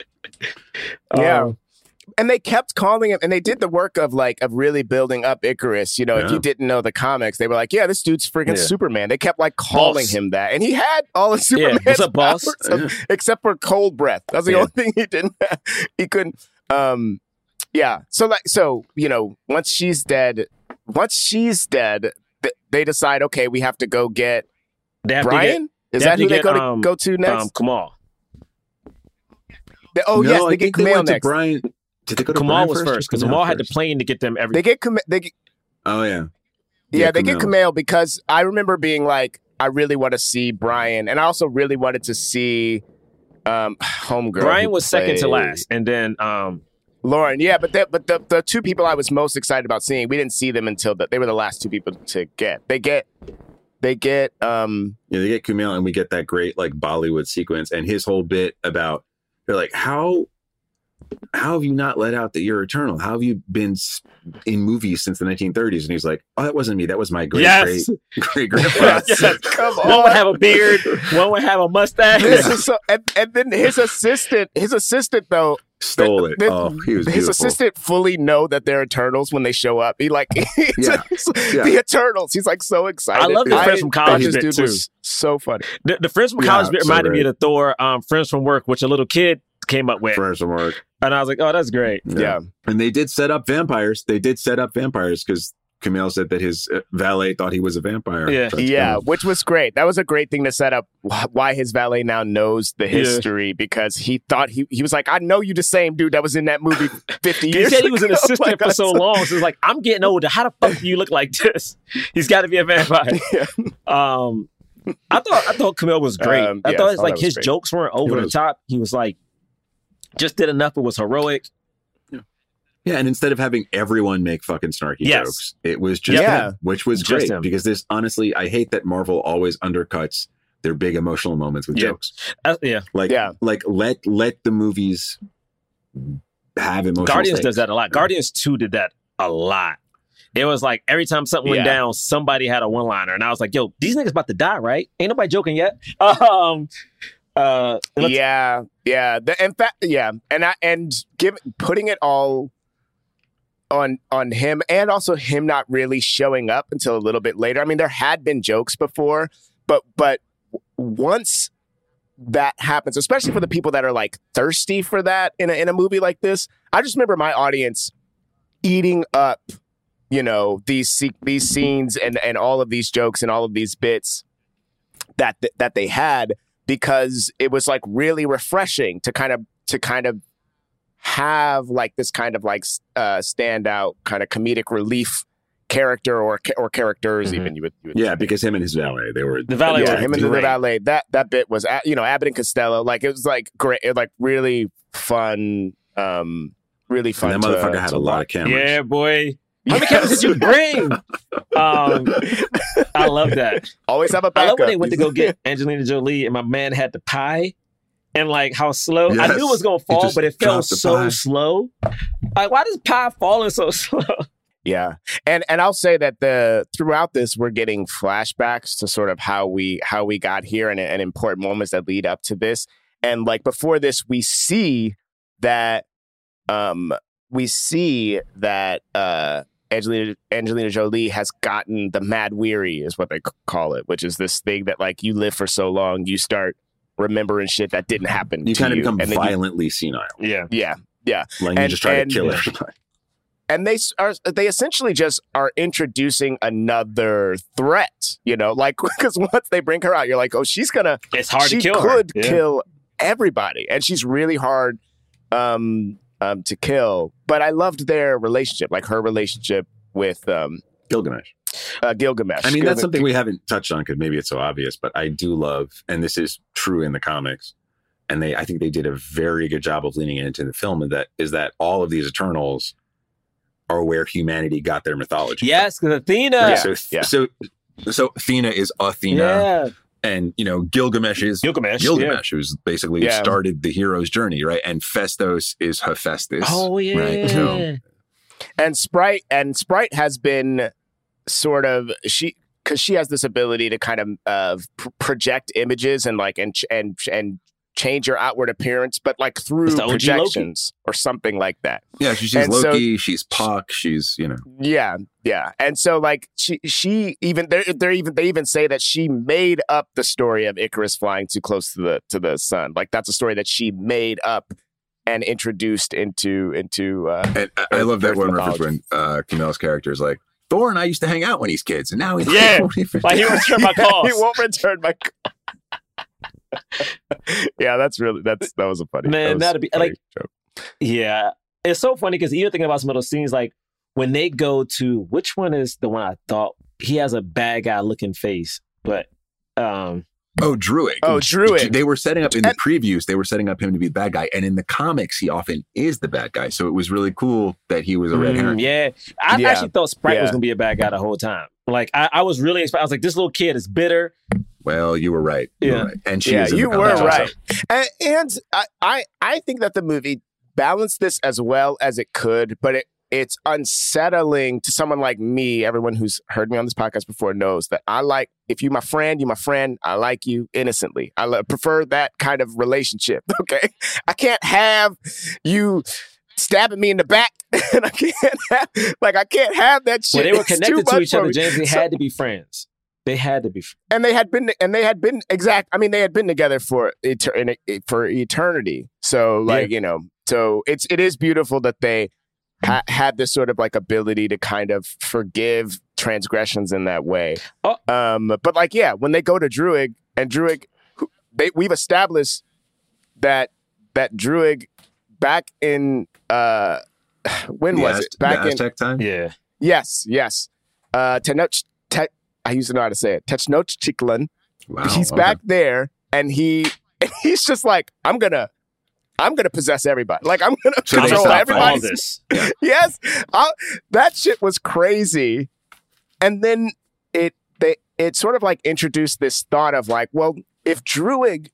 Yeah. um, And they kept calling him, and they did the work of like of really building up Icarus. You know, if Yeah. you didn't know the comics, they were like, "Yeah, this dude's freaking Yeah. Superman." They kept like calling Boss. him that, and he had all of Superman's what's up, boss? powers, Yeah. except for cold breath. That's the Yeah. only thing he didn't. Have. He couldn't. Um, yeah. So like, so you know, once she's dead, once she's dead, th- they decide, okay, we have to go get they have to Brian. they Is have that to who they get, go to um, go to get next? um, Kamal. They- oh no, yes, I they get think they Kumail went to next. Brian. Did they go to Kamal Brian was first? or first because Kumail Kamal had the first? plane to get them every. They get Kuma- they get, Oh yeah. yeah, Yeah, they get Kumail. Kumail because I remember being like, I really want to see Brian, and I also really wanted to see um, Homegirl. Brian who was second to played last, and then um, Lauren, yeah, but the, but the the two people I was most excited about seeing, we didn't see them until the, they were the last two people to get. They get, they get. um Yeah, they get Kumail, and we get that great like Bollywood sequence, and his whole bit about they're like, how how have you not let out that you're eternal? How have you been in movies since the nineteen thirties? And he's like, oh, that wasn't me. That was my great, yes. great, great grandpa. yes. Come on. One would have a beard. One would have a mustache. This is so, and, and then his assistant, his assistant though, stole it. The, oh, he was his beautiful. assistant fully know that they're Eternals when they show up. He like, yeah. yeah. the Eternals. He's like so excited. I love the Friends from College this bit dude too. Was so funny. The, the Friends from Yeah, College bit so reminded me great. of the Thor um, Friends from Work, which a little kid came up with. Friends from Work. And I was like, oh, that's great. Yeah. yeah. And they did set up vampires. They did set up vampires because Kumail said that his uh, valet thought he was a vampire. Yeah. That's Yeah, kind of- which was great. That was a great thing to set up wh- why his valet now knows the history, yeah. because he thought he he was like, I know you the same dude that was in that movie fifty years ago. He said he was an assistant like, for so long. So it's like, I'm getting older. How the fuck do you look like this? He's got to be a vampire. Yeah. Um, I thought I thought Kumail was great. Um, I yeah, thought I it's thought like that was his great. jokes weren't over the top. He was like, just did enough. It was heroic. Yeah, and instead of having everyone make fucking snarky Yes. jokes, it was just Yeah. him, which was Just great him. because this, honestly, I hate that Marvel always undercuts their big emotional moments with Yeah. jokes. Uh, yeah. Like, Yeah. like let let the movies have emotional Guardians stakes. does that a lot. Guardians two did that a lot. It was like every time something went Yeah. down, somebody had a one-liner, and I was like, "Yo, these niggas about to die, right? Ain't nobody joking yet." Um, uh, let's- Yeah, yeah. The, in fact, yeah, and I and give putting it all on on him, and also him not really showing up until a little bit later. I mean, there had been jokes before, but but once that happens, especially for the people that are like thirsty for that in a in a movie like this, I just remember my audience eating up, you know, these se- these scenes and and all of these jokes and all of these bits that that they had, because it was like really refreshing to kind of to kind of have like this kind of like uh, standout kind of comedic relief character or or characters. Mhm. Even you would, you would Yeah, because him and his valet, they were The valet yeah, was him and the great. valet. That that bit was uh, you know, Abbott and Costello. Like it was like great, it, like really fun, um, really fun. And that to- motherfucker had to a lot watch. of cameras. Yeah, boy. How many cameras did you bring? Um, I love that. Always have a I backup. love when they went to go get Angelina Jolie, and my man had the pie, and like how slow. I Yes. knew it was gonna It fall, just but it fell dropped the so pie. slow. Like, why does pie falling so slow? Yeah. And and I'll say that the throughout this we're getting flashbacks to sort of how we how we got here and, and important moments that lead up to this. And like before this, we see that um we see that uh Angelina Angelina Jolie has gotten the mad weary is what they c- call it, which is this thing that like you live for so long, you start remembering shit that didn't happen You to kind of you. become And then you- violently senile. Yeah. yeah. Yeah. Like you And- just try and- to kill Yeah. everybody. And they s- are they essentially just are introducing another threat, you know, like because once they bring her out, you're like, oh, she's gonna, It's hard she to kill her. could Yeah. kill everybody, and she's really hard um, um, to kill. But I loved their relationship, like her relationship with um, Gilgamesh. uh, Gilgamesh. I mean, that's Gilgamesh- something we haven't touched on because maybe it's so obvious, but I do love, and this is true in the comics, and they, I think they did a very good job of leaning into the film. And that is that all of these Eternals are where humanity got their mythology. Yes, because Athena. Right? Yeah, So, yeah. so, so Athena is Athena, Yeah. and you know Gilgamesh is Gilgamesh. Gilgamesh, who's basically Yeah. started the hero's journey, right? And Festos is Hephaestus. Oh yeah. Right. So, and Sprite and Sprite has been sort of she because she has this ability to kind of uh, pr- project images and like and ch- and and change your outward appearance, but like through It's the O G Loki. projections or something like that. yeah, she, she's And so- Loki. she's Puck. She's you know. Yeah, yeah, and so like she she even they're, they're even they even say that she made up the story of Icarus flying too close to the to the sun. Like that's a story that she made up and introduced into into. Uh, And I, I love that Earth one reference mythology. when uh, Kumail's character is like, Thor and I used to hang out when he's kids, and now he's Yeah. won't even- Like he returned my calls. he won't return my. call. Yeah, that's really that's that was a funny Man, that was that'd be- a funny like- joke. Yeah. It's so funny because even thinking about some of those scenes, like when they go to which one is the one I thought he has a bad guy looking face, but um Oh, Druid. Oh, Druid. They were setting up in the And- previews, they were setting up him to be the bad guy. And in the comics, he often is the bad guy. So it was really cool that he was a red mm, herring. yeah. I Yeah. actually thought Sprite was Yeah. gonna be a bad guy the whole time. Like I, I was really expect- I was like, this little kid is bitter. Well, you were right. You Yeah. were right. And she Yeah, is in you the were comics also. right. And, and I, I I think that the movie balanced this as well as it could, but it it's unsettling to someone like me. Everyone who's heard me on this podcast before knows that I like, if you're my friend, you're my friend. I like you innocently. I lo- prefer that kind of relationship, okay? I can't have you stabbing me in the back, and I can't have, like, I can't have that shit. Well, they were It's connected too to much each for other, me. James. They So- had to be friends. They had to be friends. and they had been, and they had been exact. I mean, they had been together for eter- for eternity. So, like, yeah. you know, so it's it is beautiful that they ha- had this sort of like ability to kind of forgive transgressions in that way. Oh. Um, but like, yeah, when they go to Druig and Druig, who- they we've established that that Druig back in uh, when The was Az- it? Back the in Aztec time? Yeah. Yes, yes. Uh, Tenoch, te- I used to know how to say it. Tenochtitlan. Wow, He's okay. back there, and he and he's just like, I'm gonna, I'm gonna possess everybody. Like I'm gonna So they control stop everybody. all this. Yes, I, that shit was crazy. And then it they it sort of like introduced this thought of like, well, if Druig,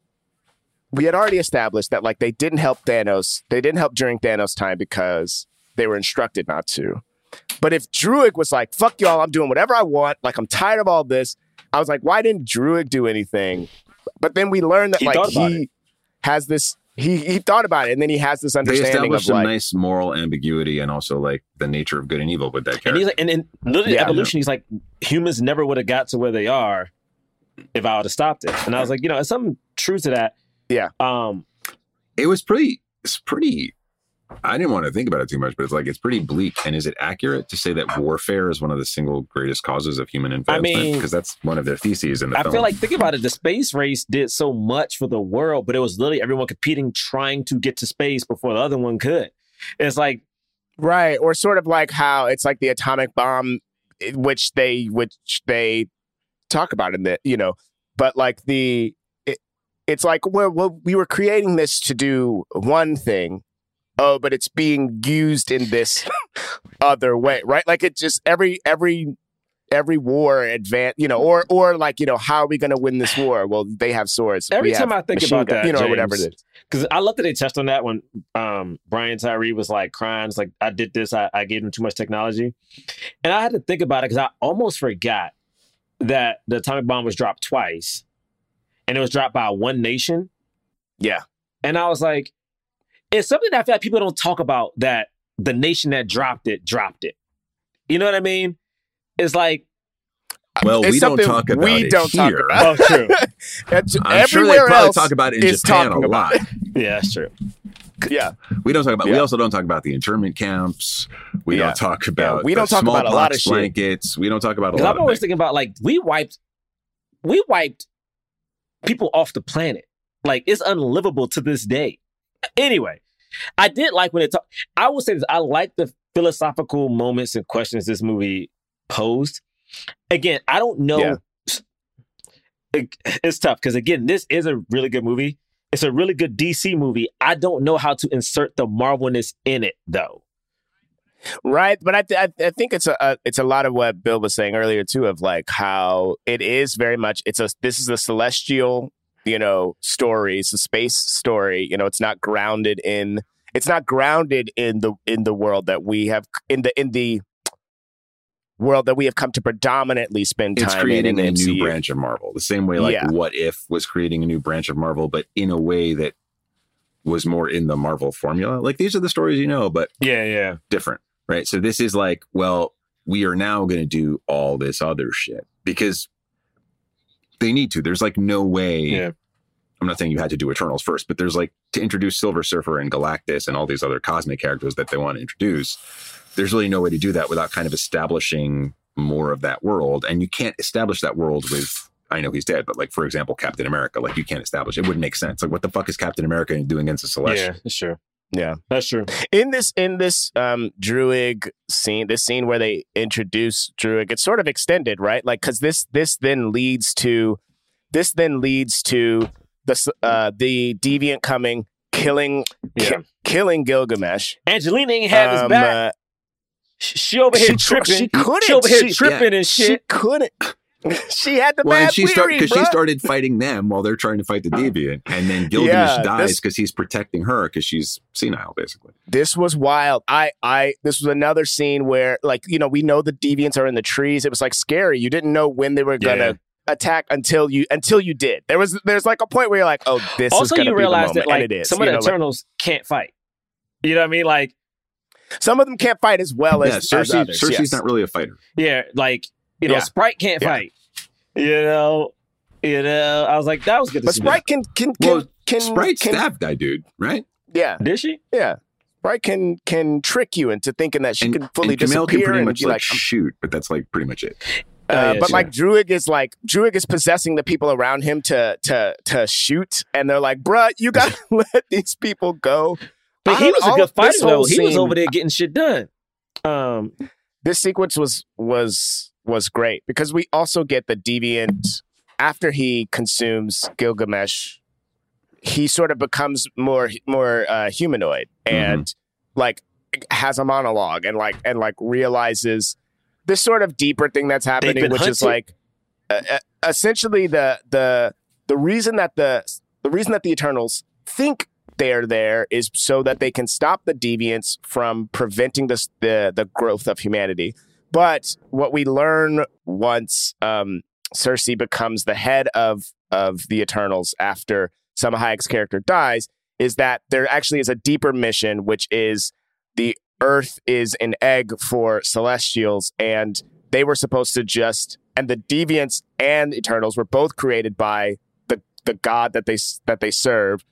we had already established that like they didn't help Thanos. They didn't help during Thanos' time because they were instructed not to. But if Druig was like, fuck y'all, I'm doing whatever I want, like I'm tired of all this, I was like, why didn't Druig do anything? But then we learned that He like thought about he has this, he he thought about it, and then he has this They understanding established of some like, nice moral ambiguity and also like the nature of good and evil with that character. And he's like, and in literally Yeah. evolution, he's like, humans never would have got to where they are if I would have stopped it. And I was like, you know, there's some truth to that. Yeah. Um, it was pretty, it's pretty, I didn't want to think about it too much, but it's like, it's pretty bleak. And is it accurate to say that warfare is one of the single greatest causes of human advancement? mean- Because that's one of their theses in the I film. feel like, think about it, the space race did so much for the world, but it was literally everyone competing, trying to get to space before the other one could. It's like, right, or sort of like how it's like the atomic bomb, eh, which they which they talk about in the, you know, but like the it, it's like, well, well, we were creating this to do one thing. Oh, but it's being used in this other way, right? Like it just every every every war advance, you know, or or like, you know, how are we going to win this war? Well, they have swords. every We time have I think machine about gun, that, you know, or James, whatever it is. Because I love that they touched on that when um, Brian Tyree was like crying. It's like, I did this, I, I gave him too much technology. And I had to think about it because I almost forgot that the atomic bomb was dropped twice and it was dropped by one nation. Yeah. And I was like, it's something that I feel like people don't talk about, that the nation that dropped it, dropped it. You know what I mean? It's like, well, It's we don't something talk about we it don't talk here. about. oh, true. It's- I'm sure they everywhere probably else talk about it in is Japan a talking about lot. it. Yeah, that's true. Yeah. We don't talk about. We Yeah. also don't talk about the internment camps. We Yeah. don't talk about. we the don't talk about a lot of smallpox shit. blankets. We don't talk about a Because lot I'm of always things. thinking about, like, we wiped, we wiped people off the planet. Like, it's unlivable to this day. Anyway, I did like when it talked. I will say this. I like the philosophical moments and questions this movie posed. Again, I don't know. Yeah. It- it's tough because, again, this is a really good movie. It's a really good D C movie. I don't know how to insert the Marvelness in it, though. Right, but I, th- I I think it's a, a it's a lot of what Bill was saying earlier too, of like how it is very much it's a this is a celestial, you know, story. It's a space story. You know, it's not grounded in it's not grounded in the in the world that we have in the in the world that we have come to predominantly spend time It's in. creating in a M C U. new branch of Marvel, the same way like Yeah. What If was creating a new branch of Marvel, but in a way that was more in the Marvel formula. Like these are the stories you know, but Yeah, yeah. different, right? So this is like, well, we are now going to do all this other shit because they need to. There's like no way. Yeah. I'm not saying you had to do Eternals first, but there's like to introduce Silver Surfer and Galactus and all these other cosmic characters that they want to introduce. There's really no way to do that without kind of establishing more of that world. And you can't establish that world with, I know he's dead, but like, for example, Captain America, like you can't establish, it wouldn't make sense. Like what the fuck is Captain America doing against the Celestial? Yeah, that's true. Yeah. That's true. In this in this um Druig scene, this scene where they introduce Druig, it's sort of extended, right? Like because this this then leads to this then leads to the s- uh the deviant coming, killing Yeah. ki- killing Gilgamesh. Angelina ain't have his Um, back. uh, She over here she, tripping. She couldn't. She over here She- tripping yeah, and She shit. couldn't. She had the well, bad and she started because she started fighting them while they're trying to fight the deviant, and then Gilgamesh Yeah, dies this- because he's protecting her because she's senile, basically. This was wild. I, I, this was another scene where, like, you know, we know the deviants are in the trees. It was like scary. You didn't know when they were gonna Yeah. attack until you, until you did. There was, there's like a point where you're like, oh, this Also, is gonna you be realize the moment, that like and it is. some of You the know, like, Eternals can't fight. You know what I mean? Like, some of them can't fight as well Yeah, as, as Cersei, others. Cersei's yes. not really a fighter. yeah, like you know, Yeah. Sprite can't Yeah. fight. You know, you know. I was like, that was good. To But see. Sprite can, can, can, Well, can, Sprite can, stabbed that dude, right? yeah, Did she? yeah. Sprite can, can trick you into thinking that she and, can fully and Camille disappear can pretty and much be like, like, I'm- shoot, but that's like pretty much it. Uh, Oh, yeah, but sure. like Druig is like Druig is possessing the people around him to to to shoot, and they're like, "Bruh, you gotta let these people go." But I he don't- was a all- good fighter this whole though. He was scene- over there getting shit done. Um, This sequence was was was great because we also get the deviant after he consumes Gilgamesh. He sort of becomes more more uh, humanoid and like has a monologue and like and like realizes this sort of deeper thing that's happening, been which is hunted. like uh, uh, essentially the the the reason that the the reason that the Eternals think they're there is so that they can stop the deviants from preventing the the, the growth of humanity. But what we learn once um, Cersei becomes the head of of the Eternals after Salma Hayek's character dies is that there actually is a deeper mission, which is the Earth is an egg for Celestials, and they were supposed to just and the deviants and Eternals were both created by the the god that they that they serve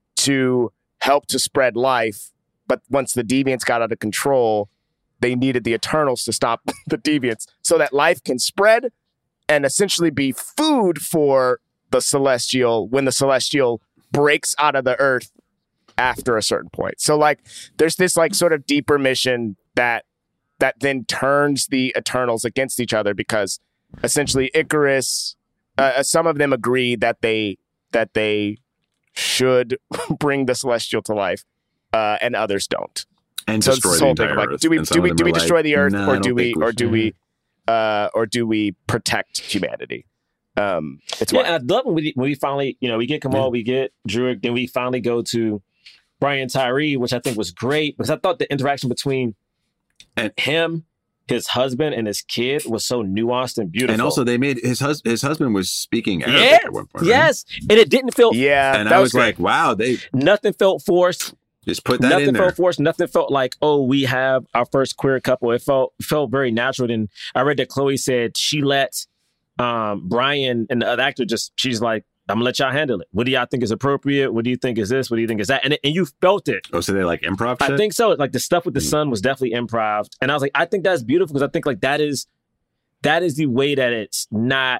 to help to spread life. But once the deviants got out of control, they needed the Eternals to stop the deviants so that life can spread and essentially be food for the Celestial when the Celestial breaks out of the Earth after a certain point. So like there's this like sort of deeper mission that that then turns the Eternals against each other because essentially Icarus, uh, some of them agree that they that they should bring the Celestial to life, uh, and others don't. And So it's destroy this the whole thing entire of like, Earth. do we And some do of we them do are we like, destroy the Earth "Nah, I or don't do we think or should." do we uh, or do we protect humanity? Um, it's yeah, wild. and I love when we when we finally, you know, we get Kamal, we get Druig, then we finally go to Brian Tyree, which I think was great because I thought the interaction between And- him, his husband, and his kid was so nuanced and beautiful. And also, they made his hus- his husband was speaking Arabic yeah, at one point. right? yes, and it didn't feel yeah, And that I was great. like, wow, they nothing felt forced. just put that Nothing in there. felt forced. Nothing felt like, oh, we have our first queer couple. It felt felt very natural. And I read that Chloe said she let um, Brian and the other actor just, she's like, I'm gonna let y'all handle it. What do y'all think is appropriate? What do you think is this? What do you think is that? And, and you felt it. Oh, so they like improv shit? I think so. Like the stuff with the Mm. son was definitely improv. And I was like, I think that's beautiful because I think like that is that is the way that it's not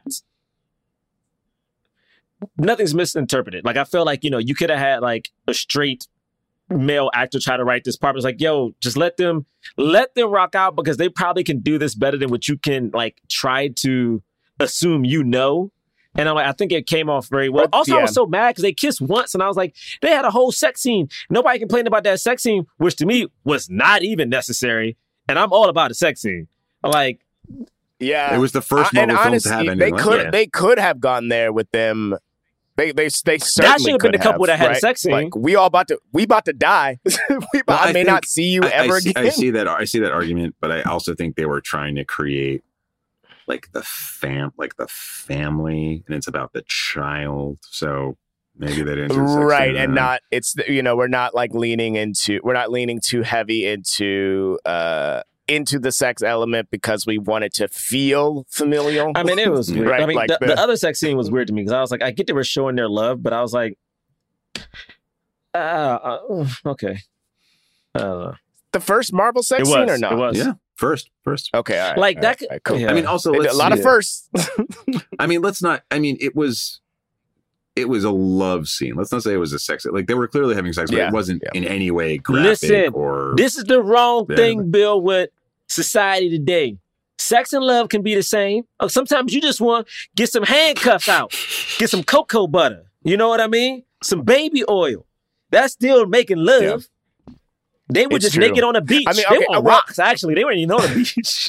nothing's misinterpreted. Like I feel like, you know, you could have had like a straight male actor try to write this part. It's like, yo, just let them let them rock out because they probably can do this better than what you can like try to assume you know. And I'm like, I think it came off very well. But, Also, I yeah. was so mad because they kissed once, and I was like, they had a whole sex scene. Nobody complained about that sex scene, which to me was not even necessary. And I'm all about a sex scene. I'm like, Yeah, It was the first Uh, and Marvel film honestly, to have they anything like could that. they could have gone there with them. They they they certainly should have been could the couple that had a right? sex scene. Like we all about to we about to die. we about, Well, I, I may think- not see you I, ever I see, again. I see that. I see that argument, but I also think they were trying to create like the fam, like the family, and it's about the child. So maybe they didn't do sex Right, scene, and uh, not it's you know we're not like leaning into we're not leaning too heavy into uh into the sex element because we wanted to feel familial. I mean, it was weird. Right, I mean, like the, the- the other sex scene was weird to me because I was like, I get they were showing their love, but I was like, uh, uh, okay. I don't know. the first Marvel sex It scene was. or not? It was. yeah, first, first. Okay, all right, Like all that right, could- all right, cool. yeah. I mean, also They did let's a lot of yeah. firsts. I mean, let's not. I mean, it was. It was a love scene. Let's not say it was a sex. Like they were clearly having sex, but Yeah, it wasn't yeah. in any way graphic Listen, or. This is the wrong Yeah. thing, Bill, with society today. Sex and love can be the same. Oh, sometimes you just want to get some handcuffs out, get some cocoa butter. You know what I mean? Some baby oil. That's still making love. They were It's just true. naked on the beach. I mean, they okay, were on well- rocks, actually. They weren't even on the beach.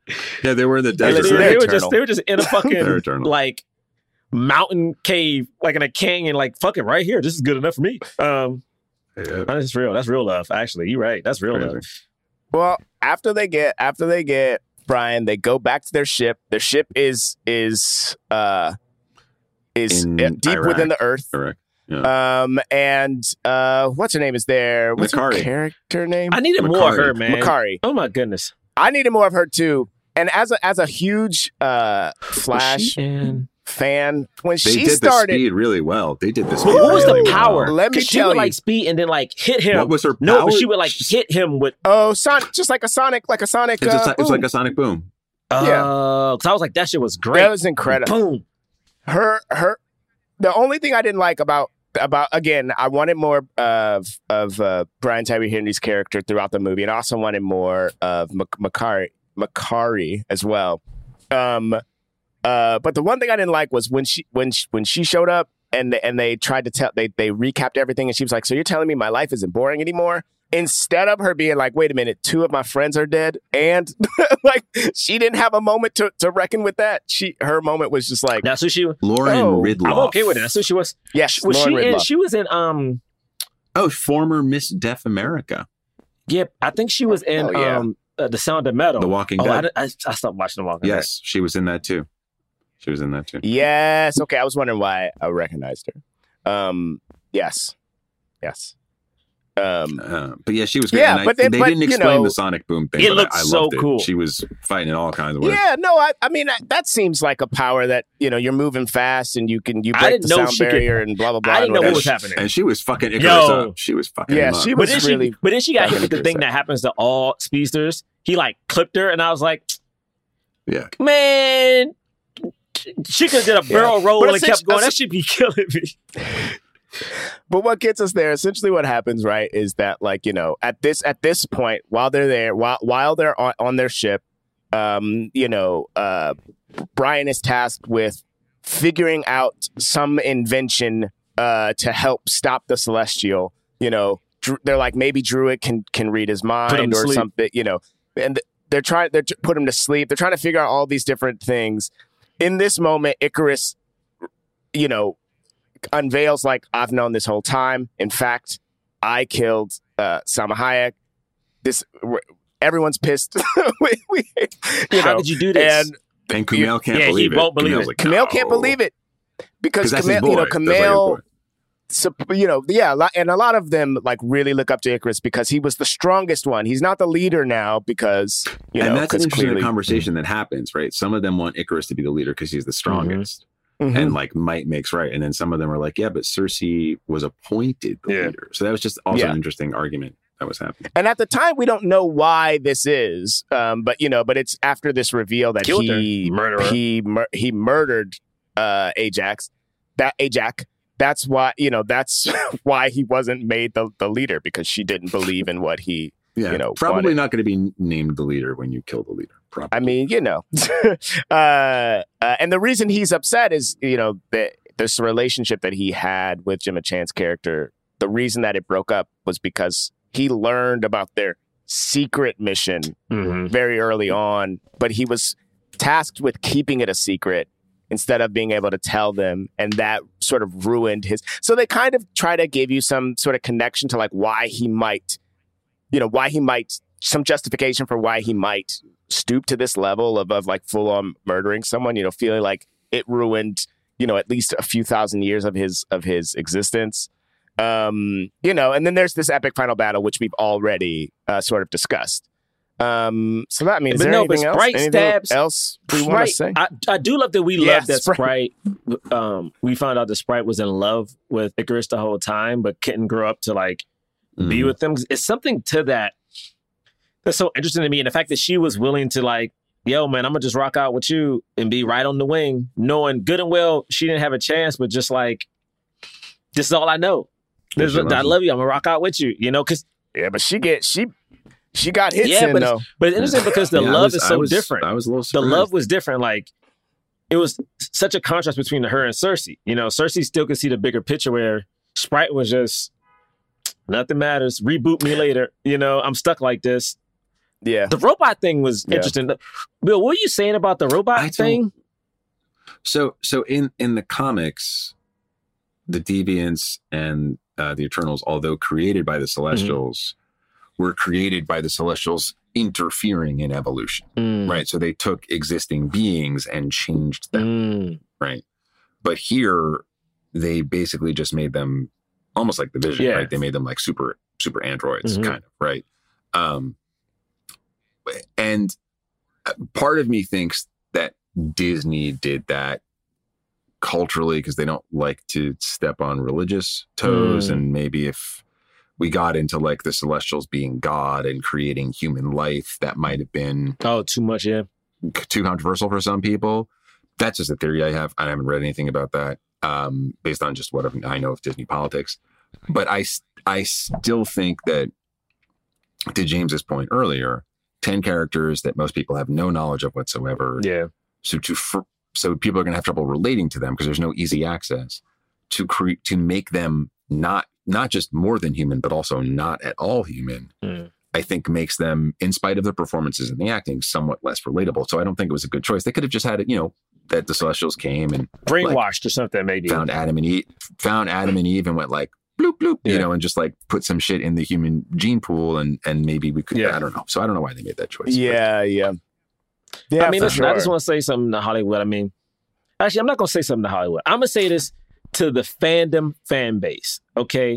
Yeah, they were in the They, desert. they, right? they were just they were just in a They're fucking eternal. like mountain cave, like in a canyon, like fucking right here. This is good enough for me. Um, Yeah. that's real. That's real love. Actually, you're right. That's real Crazy. love. Well, after they get after they get Brian, they go back to their ship. Their ship is is uh is In deep Iraq. within the earth. Correct. Yeah. Um and uh what's her name is there? What's her Makari. character name? I needed more of Makari. her, man. Makari. Oh my goodness. I needed more of her too. And as a as a huge uh Flash And fan, when They she did started the speed really well. They did the speed. what was the really power? Well. Let me 'Cause she tell would you. like speed and then like hit him. What was her No, but power? she would like hit him with. Oh, Sonic, just like a Sonic, like a Sonic. It's, uh, a, it's like boom. a sonic boom. Uh, Yeah. Because I was like, that shit was great. That was incredible. Boom. Her, her. The only thing I didn't like about about again, I wanted more of of uh, Brian Tyree Henry's character throughout the movie, and I also wanted more of Mak- Makari Makari as well. Um, uh, but the one thing I didn't like was when she when she, when she showed up and and they tried to tell they they recapped everything, and she was like, "So you're telling me my life isn't boring anymore?" Instead of her being like, wait a minute, two of my friends are dead. And like, she didn't have a moment to, to reckon with that. She, her moment was just like, That's who she was. Lauren Oh, Ridloff. I'm okay with it. That's who she was. yes, Was Lauren she in? Ridloff. She was in. Um. Oh, former Miss Deaf America. Yeah, I think she was in. Oh, yeah. Um. Uh, the Sound of Metal. The Walking Oh, I, Dead. I, I stopped watching The Walking Dead. Yes, she was in that too. She was in that too. Yes. Okay. I was wondering why I recognized her. Um, yes. Yes. Um, Uh, but yeah, she was great. Yeah, And I, but then- they but, didn't you explain know, the sonic boom thing. it but looked I, I so loved it. cool. She was fighting in all kinds of ways. yeah, no, I, I mean, that seems like a power that, you know, you're moving fast and you can, you I break didn't the know sound she could- barrier and blah, blah, blah. I didn't and know what whatever. was happening. And she was fucking Icarus Yo. up. She was fucking Yeah, him up. she But was then she, really. but then she got hit fucking with the thing percent. that happens to all speedsters. He like clipped her, and I was like, Yeah. man, she could have did a barrel roll But and kept essentially- going. That should be killing me. But what gets us there, essentially what happens, right, is that, like, you know, at this at this point, while they're there, while while they're on, on their ship, um, you know, uh, Brian is tasked with figuring out some invention uh, to help stop the Celestial. You know, Dru- they're like, maybe Druid can can read his Put him mind to or sleep. something, you know, and they're trying they're to put him to sleep. They're trying to figure out all these different things. In this moment, Icarus, you know, unveils like, I've known this whole time. In fact, I killed uh, Salma Hayek. This everyone's pissed. we, we, you How know, did you do this? And And Kumail can't Yeah, he believe it. won't believe Kumail's it. like, Kumail can't no. believe it because that's his Kumail, boy. you know, That's like his Kumail, boy. so, you know, yeah, a lot- and a lot of them like really look up to Icarus because he was the strongest one. He's not the leader now because you and know, that's an 'cause interesting clearly, conversation that happens, right? Some of them want Icarus to be the leader because he's the strongest. Mhm. And like might makes right. And then some of them are like, yeah, but Cersei was appointed the Yeah. leader. So that was just also Yeah. an interesting argument that was happening. And at the time, we don't know why this is, um, but you know, but it's after this reveal that Killed her. he Murderer. he mur- he murdered uh, Ajax. That Ajax. That's why you know. That's why he wasn't made the, the leader because she didn't believe in what he. Yeah. You know, probably wanted. not going to be named the leader when you kill the leader. Probably. I mean, you know, uh, uh, and the reason he's upset is you know that this relationship that he had with Gemma Chan's character. The reason that it broke up was because he learned about their secret mission Mm-hmm. very early on, but he was tasked with keeping it a secret instead of being able to tell them, and that sort of ruined his. So they kind of try to give you some sort of connection to like why he might, you know, why he might, some justification for why he might stoop to this level of, of like full on murdering someone, you know, feeling like it ruined, you know, at least a few thousand years of his of his existence. Um, you know, and then there's this epic final battle, which we've already uh, sort of discussed. Um, so that means But there no, but anything else? Sprite Anything stabs- else we want to say? I, I do love that we Yeah, love that Sprite. Sprite. Um, we found out that Sprite was in love with Icarus the whole time, but couldn't grow up to like be Mhm. with them. It's something to that that's so interesting to me, and the fact that she was willing to like, yo, man, I'm gonna just rock out with you and be right on the wing, knowing good and well she didn't have a chance, but just like, this is all I know. Yeah, This she is, I loves love you. I'm gonna rock out with you. You know, because Yeah, but she get she she got hits yeah, in but though. it's, but it's interesting because the Yeah, I love was- is I so was- different. I was a little The surprised. love was different. Like it was such a contrast between her and Cersei. You know, Cersei still could see the bigger picture where Sprite was just nothing matters. Reboot me later. You know, I'm stuck like this. Yeah. The robot thing was Yeah. interesting. Bill, what were you saying about the robot I thing? So, so in in the comics, the Deviants and uh, the Eternals, although created by the Celestials, mm-hmm. were created by the Celestials interfering in evolution, mm. right? So they took existing beings and changed them, mm. right? But here, they basically just made them almost like the Vision, yeah. right? They made them like super super androids, mm-hmm. kind of, right? Um, and part of me thinks that Disney did that culturally because they don't like to step on religious toes. Mm. And maybe if we got into like the Celestials being God and creating human life, that might have been oh too much, yeah, too controversial for some people. That's just a theory I have. I haven't read anything about that, um, based on just what I know of Disney politics. But I, I still think that, to James's point earlier, ten characters that most people have no knowledge of whatsoever. Yeah. So to so people are going to have trouble relating to them because there's no easy access to create to make them not not just more than human, but also not at all human. Mm. I think makes them, in spite of the performances and the acting, somewhat less relatable. So I don't think it was a good choice. They could have just had it, you know, that the Celestials came and brainwashed like, or something, maybe found Adam and Eve, found Adam and Eve, and went like bloop bloop, yeah. you know, and just like put some shit in the human gene pool, and and maybe we could. Yeah. I don't know. So I don't know why they made that choice. Yeah, but. yeah, yeah. I mean, listen, sure. I just want to say something to Hollywood. I mean, actually, I'm not going to say something to Hollywood. I'm going to say this to the fandom fan base. Okay,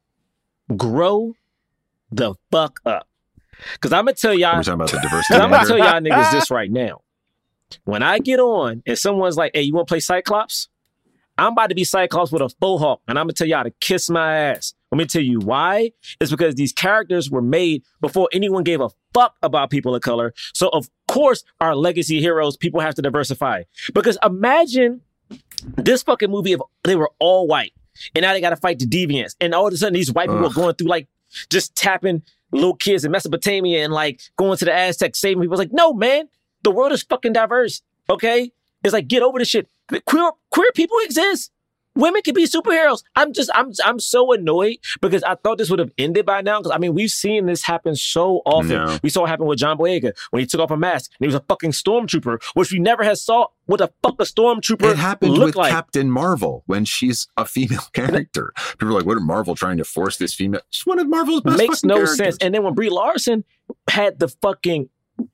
grow the fuck up. Because I'm going to tell y'all. We're talking about the diversity. I'm going to tell y'all niggas this right now. When I get on and someone's like, hey, you want to play Cyclops? I'm about to be Cyclops with a faux hawk, and I'm going to tell y'all to kiss my ass. Let me tell you why. It's because these characters were made before anyone gave a fuck about people of color. So, of course, our legacy heroes, people have to diversify. Because imagine this fucking movie if they were all white, and now they got to fight the deviants. And all of a sudden, these white people Ugh. are going through, like, just tapping little kids in Mesopotamia and, like, going to the Aztecs, saving people. It's like, no, man. The world is fucking diverse, okay? It's like, get over the shit. Queer queer people exist. Women can be superheroes. I'm just, I'm I'm so annoyed because I thought this would have ended by now. Because, I mean, we've seen this happen so often. No. We saw it happen with John Boyega when he took off a mask and he was a fucking stormtrooper, which we never had saw what the fuck a stormtrooper It happened look with like. Captain Marvel when she's a female character. People are like, what are Marvel trying to force this female? She's one of Marvel's best Makes fucking no characters. sense. And then when Brie Larson had the fucking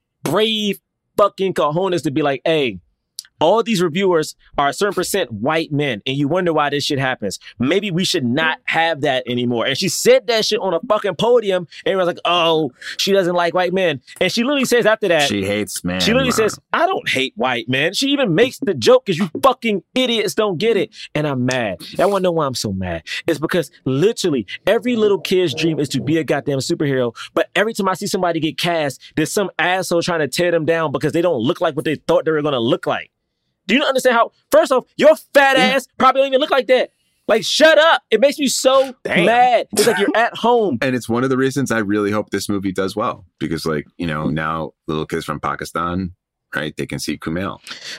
brave fucking cojones to be like, hey, all these reviewers are a certain percent white men, and you wonder why this shit happens. Maybe we should not have that anymore. And she said that shit on a fucking podium, and everyone's like, oh, she doesn't like white men. And she literally says after that, she hates men. She literally says, I don't hate white men. She even makes the joke because you fucking idiots don't get it. And I'm mad. I want to know why I'm so mad. It's because literally every little kid's dream is to be a goddamn superhero. But every time I see somebody get cast, there's some asshole trying to tear them down because they don't look like what they thought they were going to look like. Do you understand how, first off, your fat ass probably don't even look like that. Like, shut up. It makes me so Damn. mad. It's like you're at home. And it's one of the reasons I really hope this movie does well. Because, like, you know, now little kids from Pakistan, right, they can see Kumail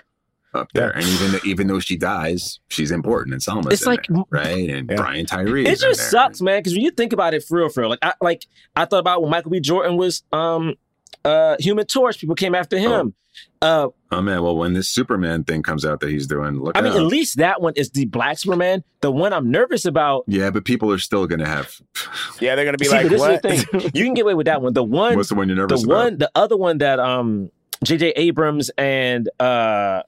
up there. Yeah. And even, even though she dies, she's important. And Selma's it's in like, there, right? And yeah. Brian Tyree. It just sucks, man. Because when you think about it for real, for real, like I, like, I thought about when Michael B. Jordan was um, uh, Human Torch, people came after him. Oh. Uh, oh man! Well, when this Superman thing comes out that he's doing, look. I out. mean, at least that one is the Black Superman. The one I'm nervous about. Yeah, but people are still gonna have. Yeah, they're gonna be See, like, but this "What?" Is the thing. You can get away with that one. The one. What's the one you're nervous the about? The one, the other one that um J J Abrams and uh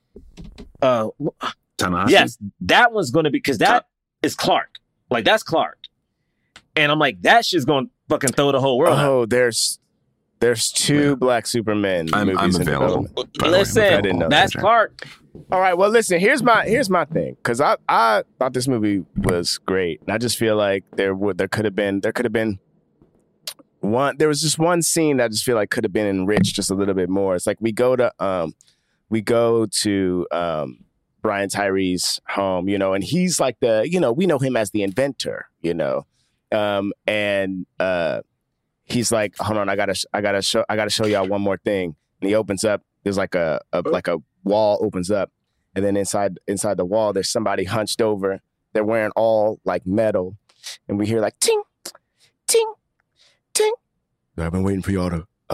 uh Ta-Nehisi? Yes, that one's gonna be because that Ta- is Clark. Like that's Clark, and I'm like that shit's gonna fucking throw the whole world. Oh, out. there's. There's two yeah. Black Superman I'm, movies I'm in available. development. Listen, I didn't know that's that. Clark. All right, well, listen. Here's my here's my thing because I, I thought this movie was great, and I just feel like there would there could have been there could have been one. There was just one scene that I just feel like could have been enriched just a little bit more. It's like we go to um we go to um Brian Tyree's home, you know, and he's like the you know we know him as the inventor, you know, um and uh. He's like, hold on, I gotta, I gotta show, I gotta show y'all one more thing. And he opens up. There's like a, a, like a wall opens up, and then inside, inside the wall, there's somebody hunched over. They're wearing all like metal, and we hear like ting, ting, ting. I've been waiting for y'all to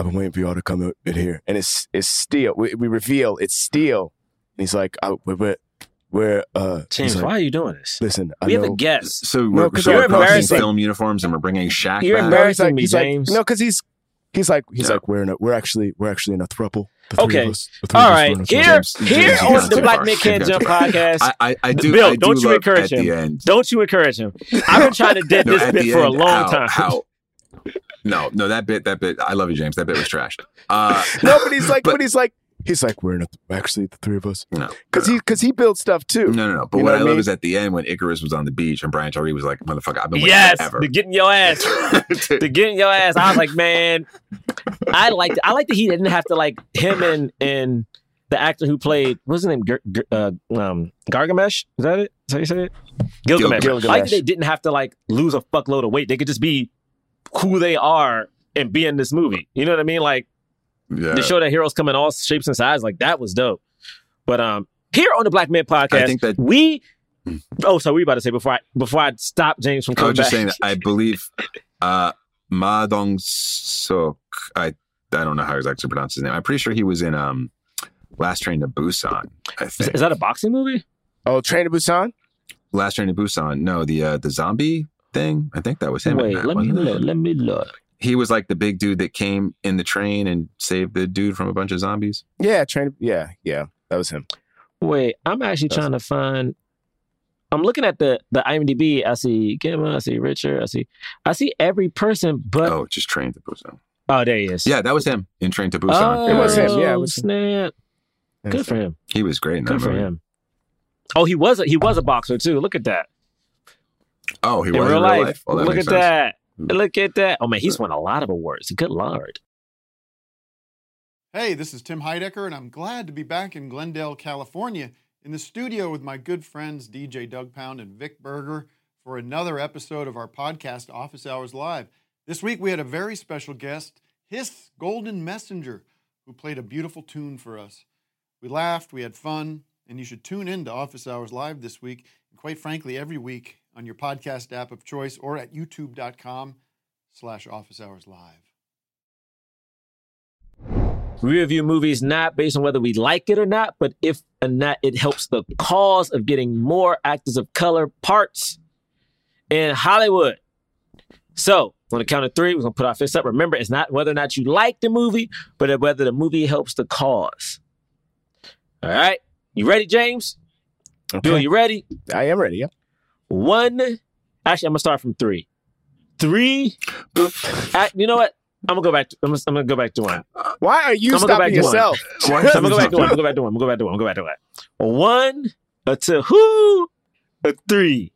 I've been waiting for y'all to come in- in here. And it's it's Steel. We, we reveal it's Steel. And he's like, oh, we're, we're, we're uh. James, like, why are you doing this? Listen, I we have know- a guest. So No, we're, 'cause so you're we're posting embarrassing. film uniforms and we're bringing Shaq You're back. No, he's embarrassing like, me, he's James. like, no, because he's he's like he's No. like we're in a, we're actually we're actually in a throuple. The three Okay. of us, the three All of us, right. we're in a Here, throuple. James, here James, you've on gone the too Black far. Men Can't You've Jump gone too far. podcast. I, I, I do. Bill, I do don't you love encourage at him. the end. Don't you encourage him. I've been trying to dead No, this at bit the for a end, long how, time. How, no, no, that bit, that bit. I love you, James. That bit was trash. Uh, No, but he's like, but- but he's like, he's like, we're in a, actually the three of us. no, Because no, he because he builds stuff too. no, no, no. But You what know I what I love mean? is at the end when Icarus was on the beach and Brian Tyree was like, "Motherfucker, I've been waiting Yes, forever." to getting your ass, to getting your ass. I was like, man, I like, I like that he didn't have to like him and and the actor who played what's his name, Gar- Gar- uh, um, Gargamesh. Is that it? Is that how you say it? Gilgamesh. Gilgamesh. I like that they didn't have to like lose a fuckload of weight. They could just be who they are and be in this movie. You know what I mean? Like. Yeah. To show that heroes come in all shapes and sizes, like that was dope. But um, here on the Black Men Podcast, I think that- we. Oh, so we about to say before I before I stop James from I coming was just back. saying that I believe uh, Ma Dong Sok. I I don't know how exactly to pronounce his name. I'm pretty sure he was in um, Last Train to Busan. I Is, think is that a boxing movie? Oh, Train to Busan. Last Train to Busan. No, the uh, the zombie thing. I think that was him. in Wait, that, let me wasn't it? look. Let me look. He was like the big dude that came in the train and saved the dude from a bunch of zombies. Yeah, Train. Yeah, yeah, that was him. Wait, I'm actually That's- trying to find. I'm looking at the the IMDb. I see Gemma. I see Richard. I see. I see every person, but Oh, just Train to Busan. oh, there he is. Yeah, that was him in Train to Busan. Oh, It was him, yeah, it was him. snap. Good for him. He was great in that Good for movie. him. Oh, he was a, he was a boxer too. Look at that. Oh, he in was real in life. real life. Well, that Look makes at sense. that. Look at that. Oh man, he's won a lot of awards. Good lord. Hey, this is Tim Heidecker, and I'm glad to be back in Glendale, California, in the studio with my good friends D J Doug Pound and Vic Berger for another episode of our podcast, Office Hours Live. This week we had a very special guest, Hiss Golden Messenger, who played a beautiful tune for us. We laughed, we had fun, and you should tune in to Office Hours Live this week, and quite frankly, every week on your podcast app of choice or at youtube.com slash office hours live. We review movies not based on whether we like it or not, but if or not it helps the cause of getting more actors of color parts in Hollywood. So, on the count of three, we're going to put our fists up. Remember, it's not whether or not you like the movie, but whether the movie helps the cause. All right? You ready, James? Okay. Bill, you ready? I am ready. Yeah. One. Actually, I'm going to start from three. Three. Act, you know what? I'm gonna go back. To, I'm, gonna, I'm gonna go back to one. Why are you I'm gonna go stopping back to one. yourself? Why I'm gonna go back to one. I'm gonna go back to one. I'm gonna go back to one. I'm gonna go back to one. One, a two, whoo, a three.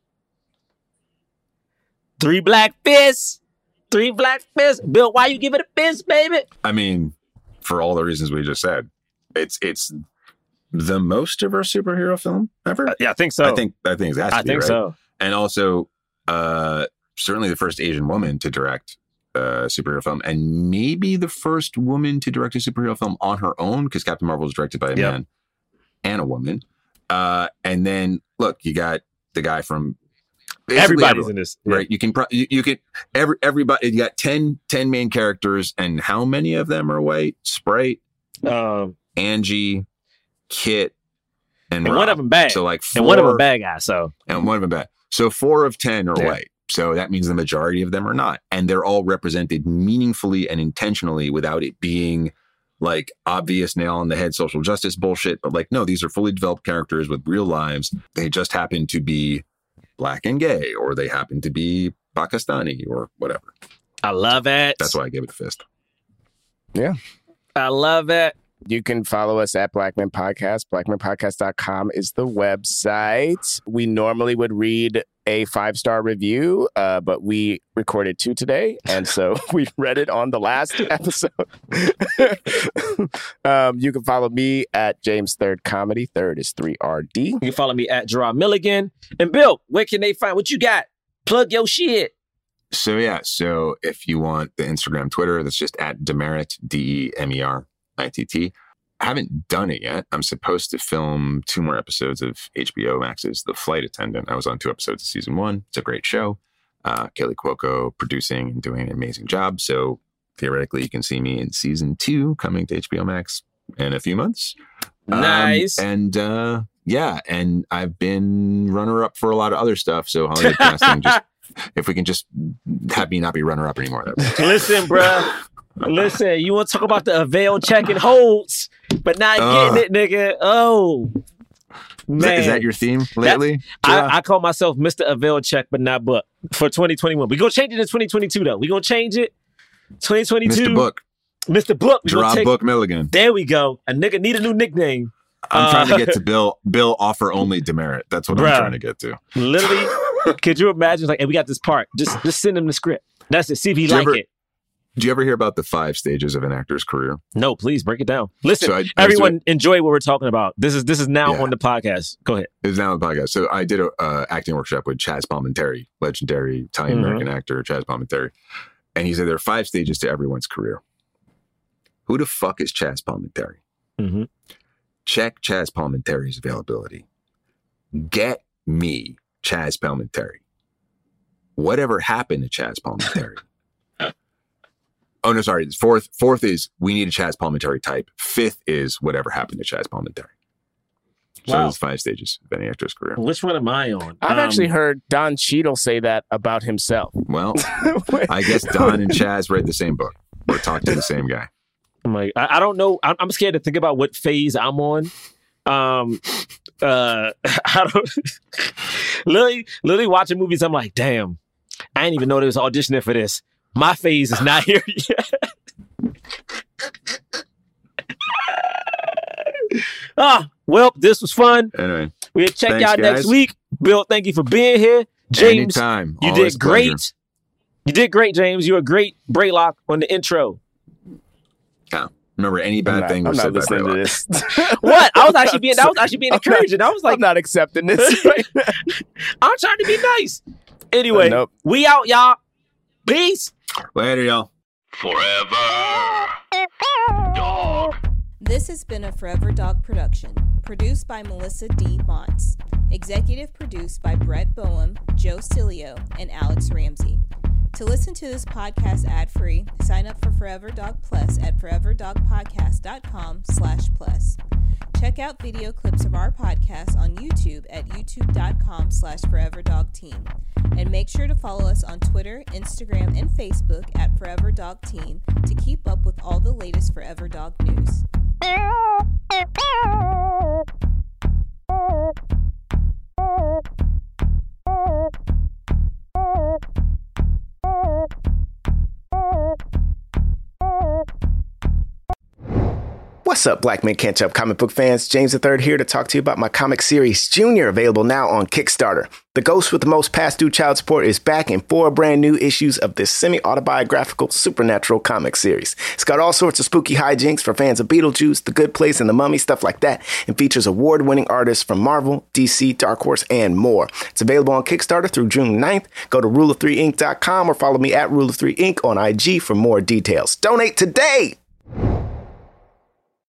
Three black fists. Three black fists. Bill, why you give it a fist, baby? I mean, for all the reasons we just said, it's it's the most diverse superhero film ever. Uh, yeah, I think so. I think I think it has to I be, think right? so. And also, uh, certainly the first Asian woman to direct a superhero film, and maybe the first woman to direct a superhero film on her own, because Captain Marvel was directed by a Yep. man and a woman. Uh, and then look, you got the guy from basically Everybody's everyone, in this. Yeah. right? You can pro- you, you can every everybody. You got ten, ten main characters, and how many of them are white? Sprite, Um, Angie, Kit, and, and Rob. one of them bad. So like four, and one of them bad guys. So and one of them bad. So four of ten are Yeah. white. So that means the majority of them are not. And they're all represented meaningfully and intentionally without it being like obvious nail on the head social justice bullshit. But like, no, these are fully developed characters with real lives. They just happen to be black and gay, or they happen to be Pakistani or whatever. I love it. That's why I gave it a fist. Yeah. I love it. You can follow us at Black Men Podcast. black men podcast dot com is the website. We normally would read a five-star review, uh, but we recorded two today, and so we read it on the last episode. um, you can follow me at James Third Comedy. Third is three R D. You can follow me at Gerard Milligan. And Bill, where can they find what you got? Plug your shit. So yeah, so if you want the Instagram, Twitter, that's just at Demerit, D E M E R I T T. I haven't done it yet. I'm supposed to film two more episodes of H B O Max's The Flight Attendant. I was on two episodes of season one. It's a great show. Uh, Kelly Cuoco producing and doing an amazing job. So theoretically, you can see me in season two coming to H B O Max in a few months. Nice. Um, and uh, yeah, and I've been runner-up for a lot of other stuff. So Hollywood casting, just if we can just have me not be runner-up anymore. Listen, bruh. Listen, you want to talk about the avail check and holds, but not Uh. getting it, nigga. Oh. Is that, is Man. that your theme lately? That, I, I call myself Mister Avail Check, but not book for twenty twenty-one. We're going to change it in twenty twenty-two, though. We're going to change it. twenty twenty-two. Mister Book. Mister Book. We gonna Gerard take, Book Milligan. There we go. A nigga need a new nickname. I'm Uh, trying to get to Bill Bill offer only demerit. That's what Bruh. I'm trying to get to. Literally, could you imagine? Like, hey, we got this part. Just just send him the script. That's it. See if he Do you like ever- it. Do you ever hear about the five stages of an actor's career? No, please break it down. Listen, So I- I was everyone doing- enjoy what we're talking about. This is this is now Yeah. on the podcast. Go ahead. It's now on the podcast. So I did a uh, acting workshop with Chaz Palminteri, legendary Italian American actor Chaz Palminteri, and he said there are five stages to everyone's career. Who the fuck is Chaz Palminteri? Mm-hmm. Check Chaz Palminteri's availability. Get me Chaz Palminteri. Whatever happened to Chaz Palminteri? Oh, no, sorry. Fourth fourth is we need a Chaz Palminteri type. Fifth is whatever happened to Chaz Palminteri. So Wow. there's five stages of any actor's career. Which one am I on? I've Um, actually heard Don Cheadle say that about himself. Well, I guess Don and Chaz read the same book or talked to the same guy. I'm like, I, I don't know. I'm, I'm scared to think about what phase I'm on. Um, uh, I don't. literally, literally watching movies. I'm like, damn, I didn't even know there was auditioning for this. My phase is not here yet. Ah, well, this was fun. Anyway, We'll check thanks, y'all next guys. week. Bill, thank you for being here. James, Anytime. you Always did a pleasure. great. You did great, James. You're a great Braylock on the intro. Yeah. Remember, any bad I'm not, thing I'm was not said by listening to Braylock. this. What? I was actually being that was actually being I'm not- encouraging. I was like, I'm not accepting this. I'm trying to be nice. Anyway, Nope. we out, y'all. Peace. Later, y'all. Forever. Dog. This has been a Forever Dog production, produced by Melissa D. Montz, executive produced by Brett Boehm, Joe Cilio, and Alex Ramsey. To listen to this podcast ad-free, sign up for Forever Dog Plus at foreverdogpodcast.com slash plus. Check out video clips of our podcast on YouTube at youtube.com slash foreverdogteam. And make sure to follow us on Twitter, Instagram, and Facebook at Forever Dog Team to keep up with all the latest Forever Dog news. What's up, Black Men Can't Jump comic book fans? James the Third here to talk to you about my comic series Junior, available now on Kickstarter. The ghost with the most past due child support is back in four brand new issues of this semi-autobiographical supernatural comic series. It's got all sorts of spooky hijinks for fans of Beetlejuice, The Good Place, and The Mummy, stuff like that, and features award-winning artists from Marvel, D C, Dark Horse, and more. It's available on Kickstarter through June ninth. Go to rule of three ink dot com or follow me at rule of three ink on I G for more details. Donate today!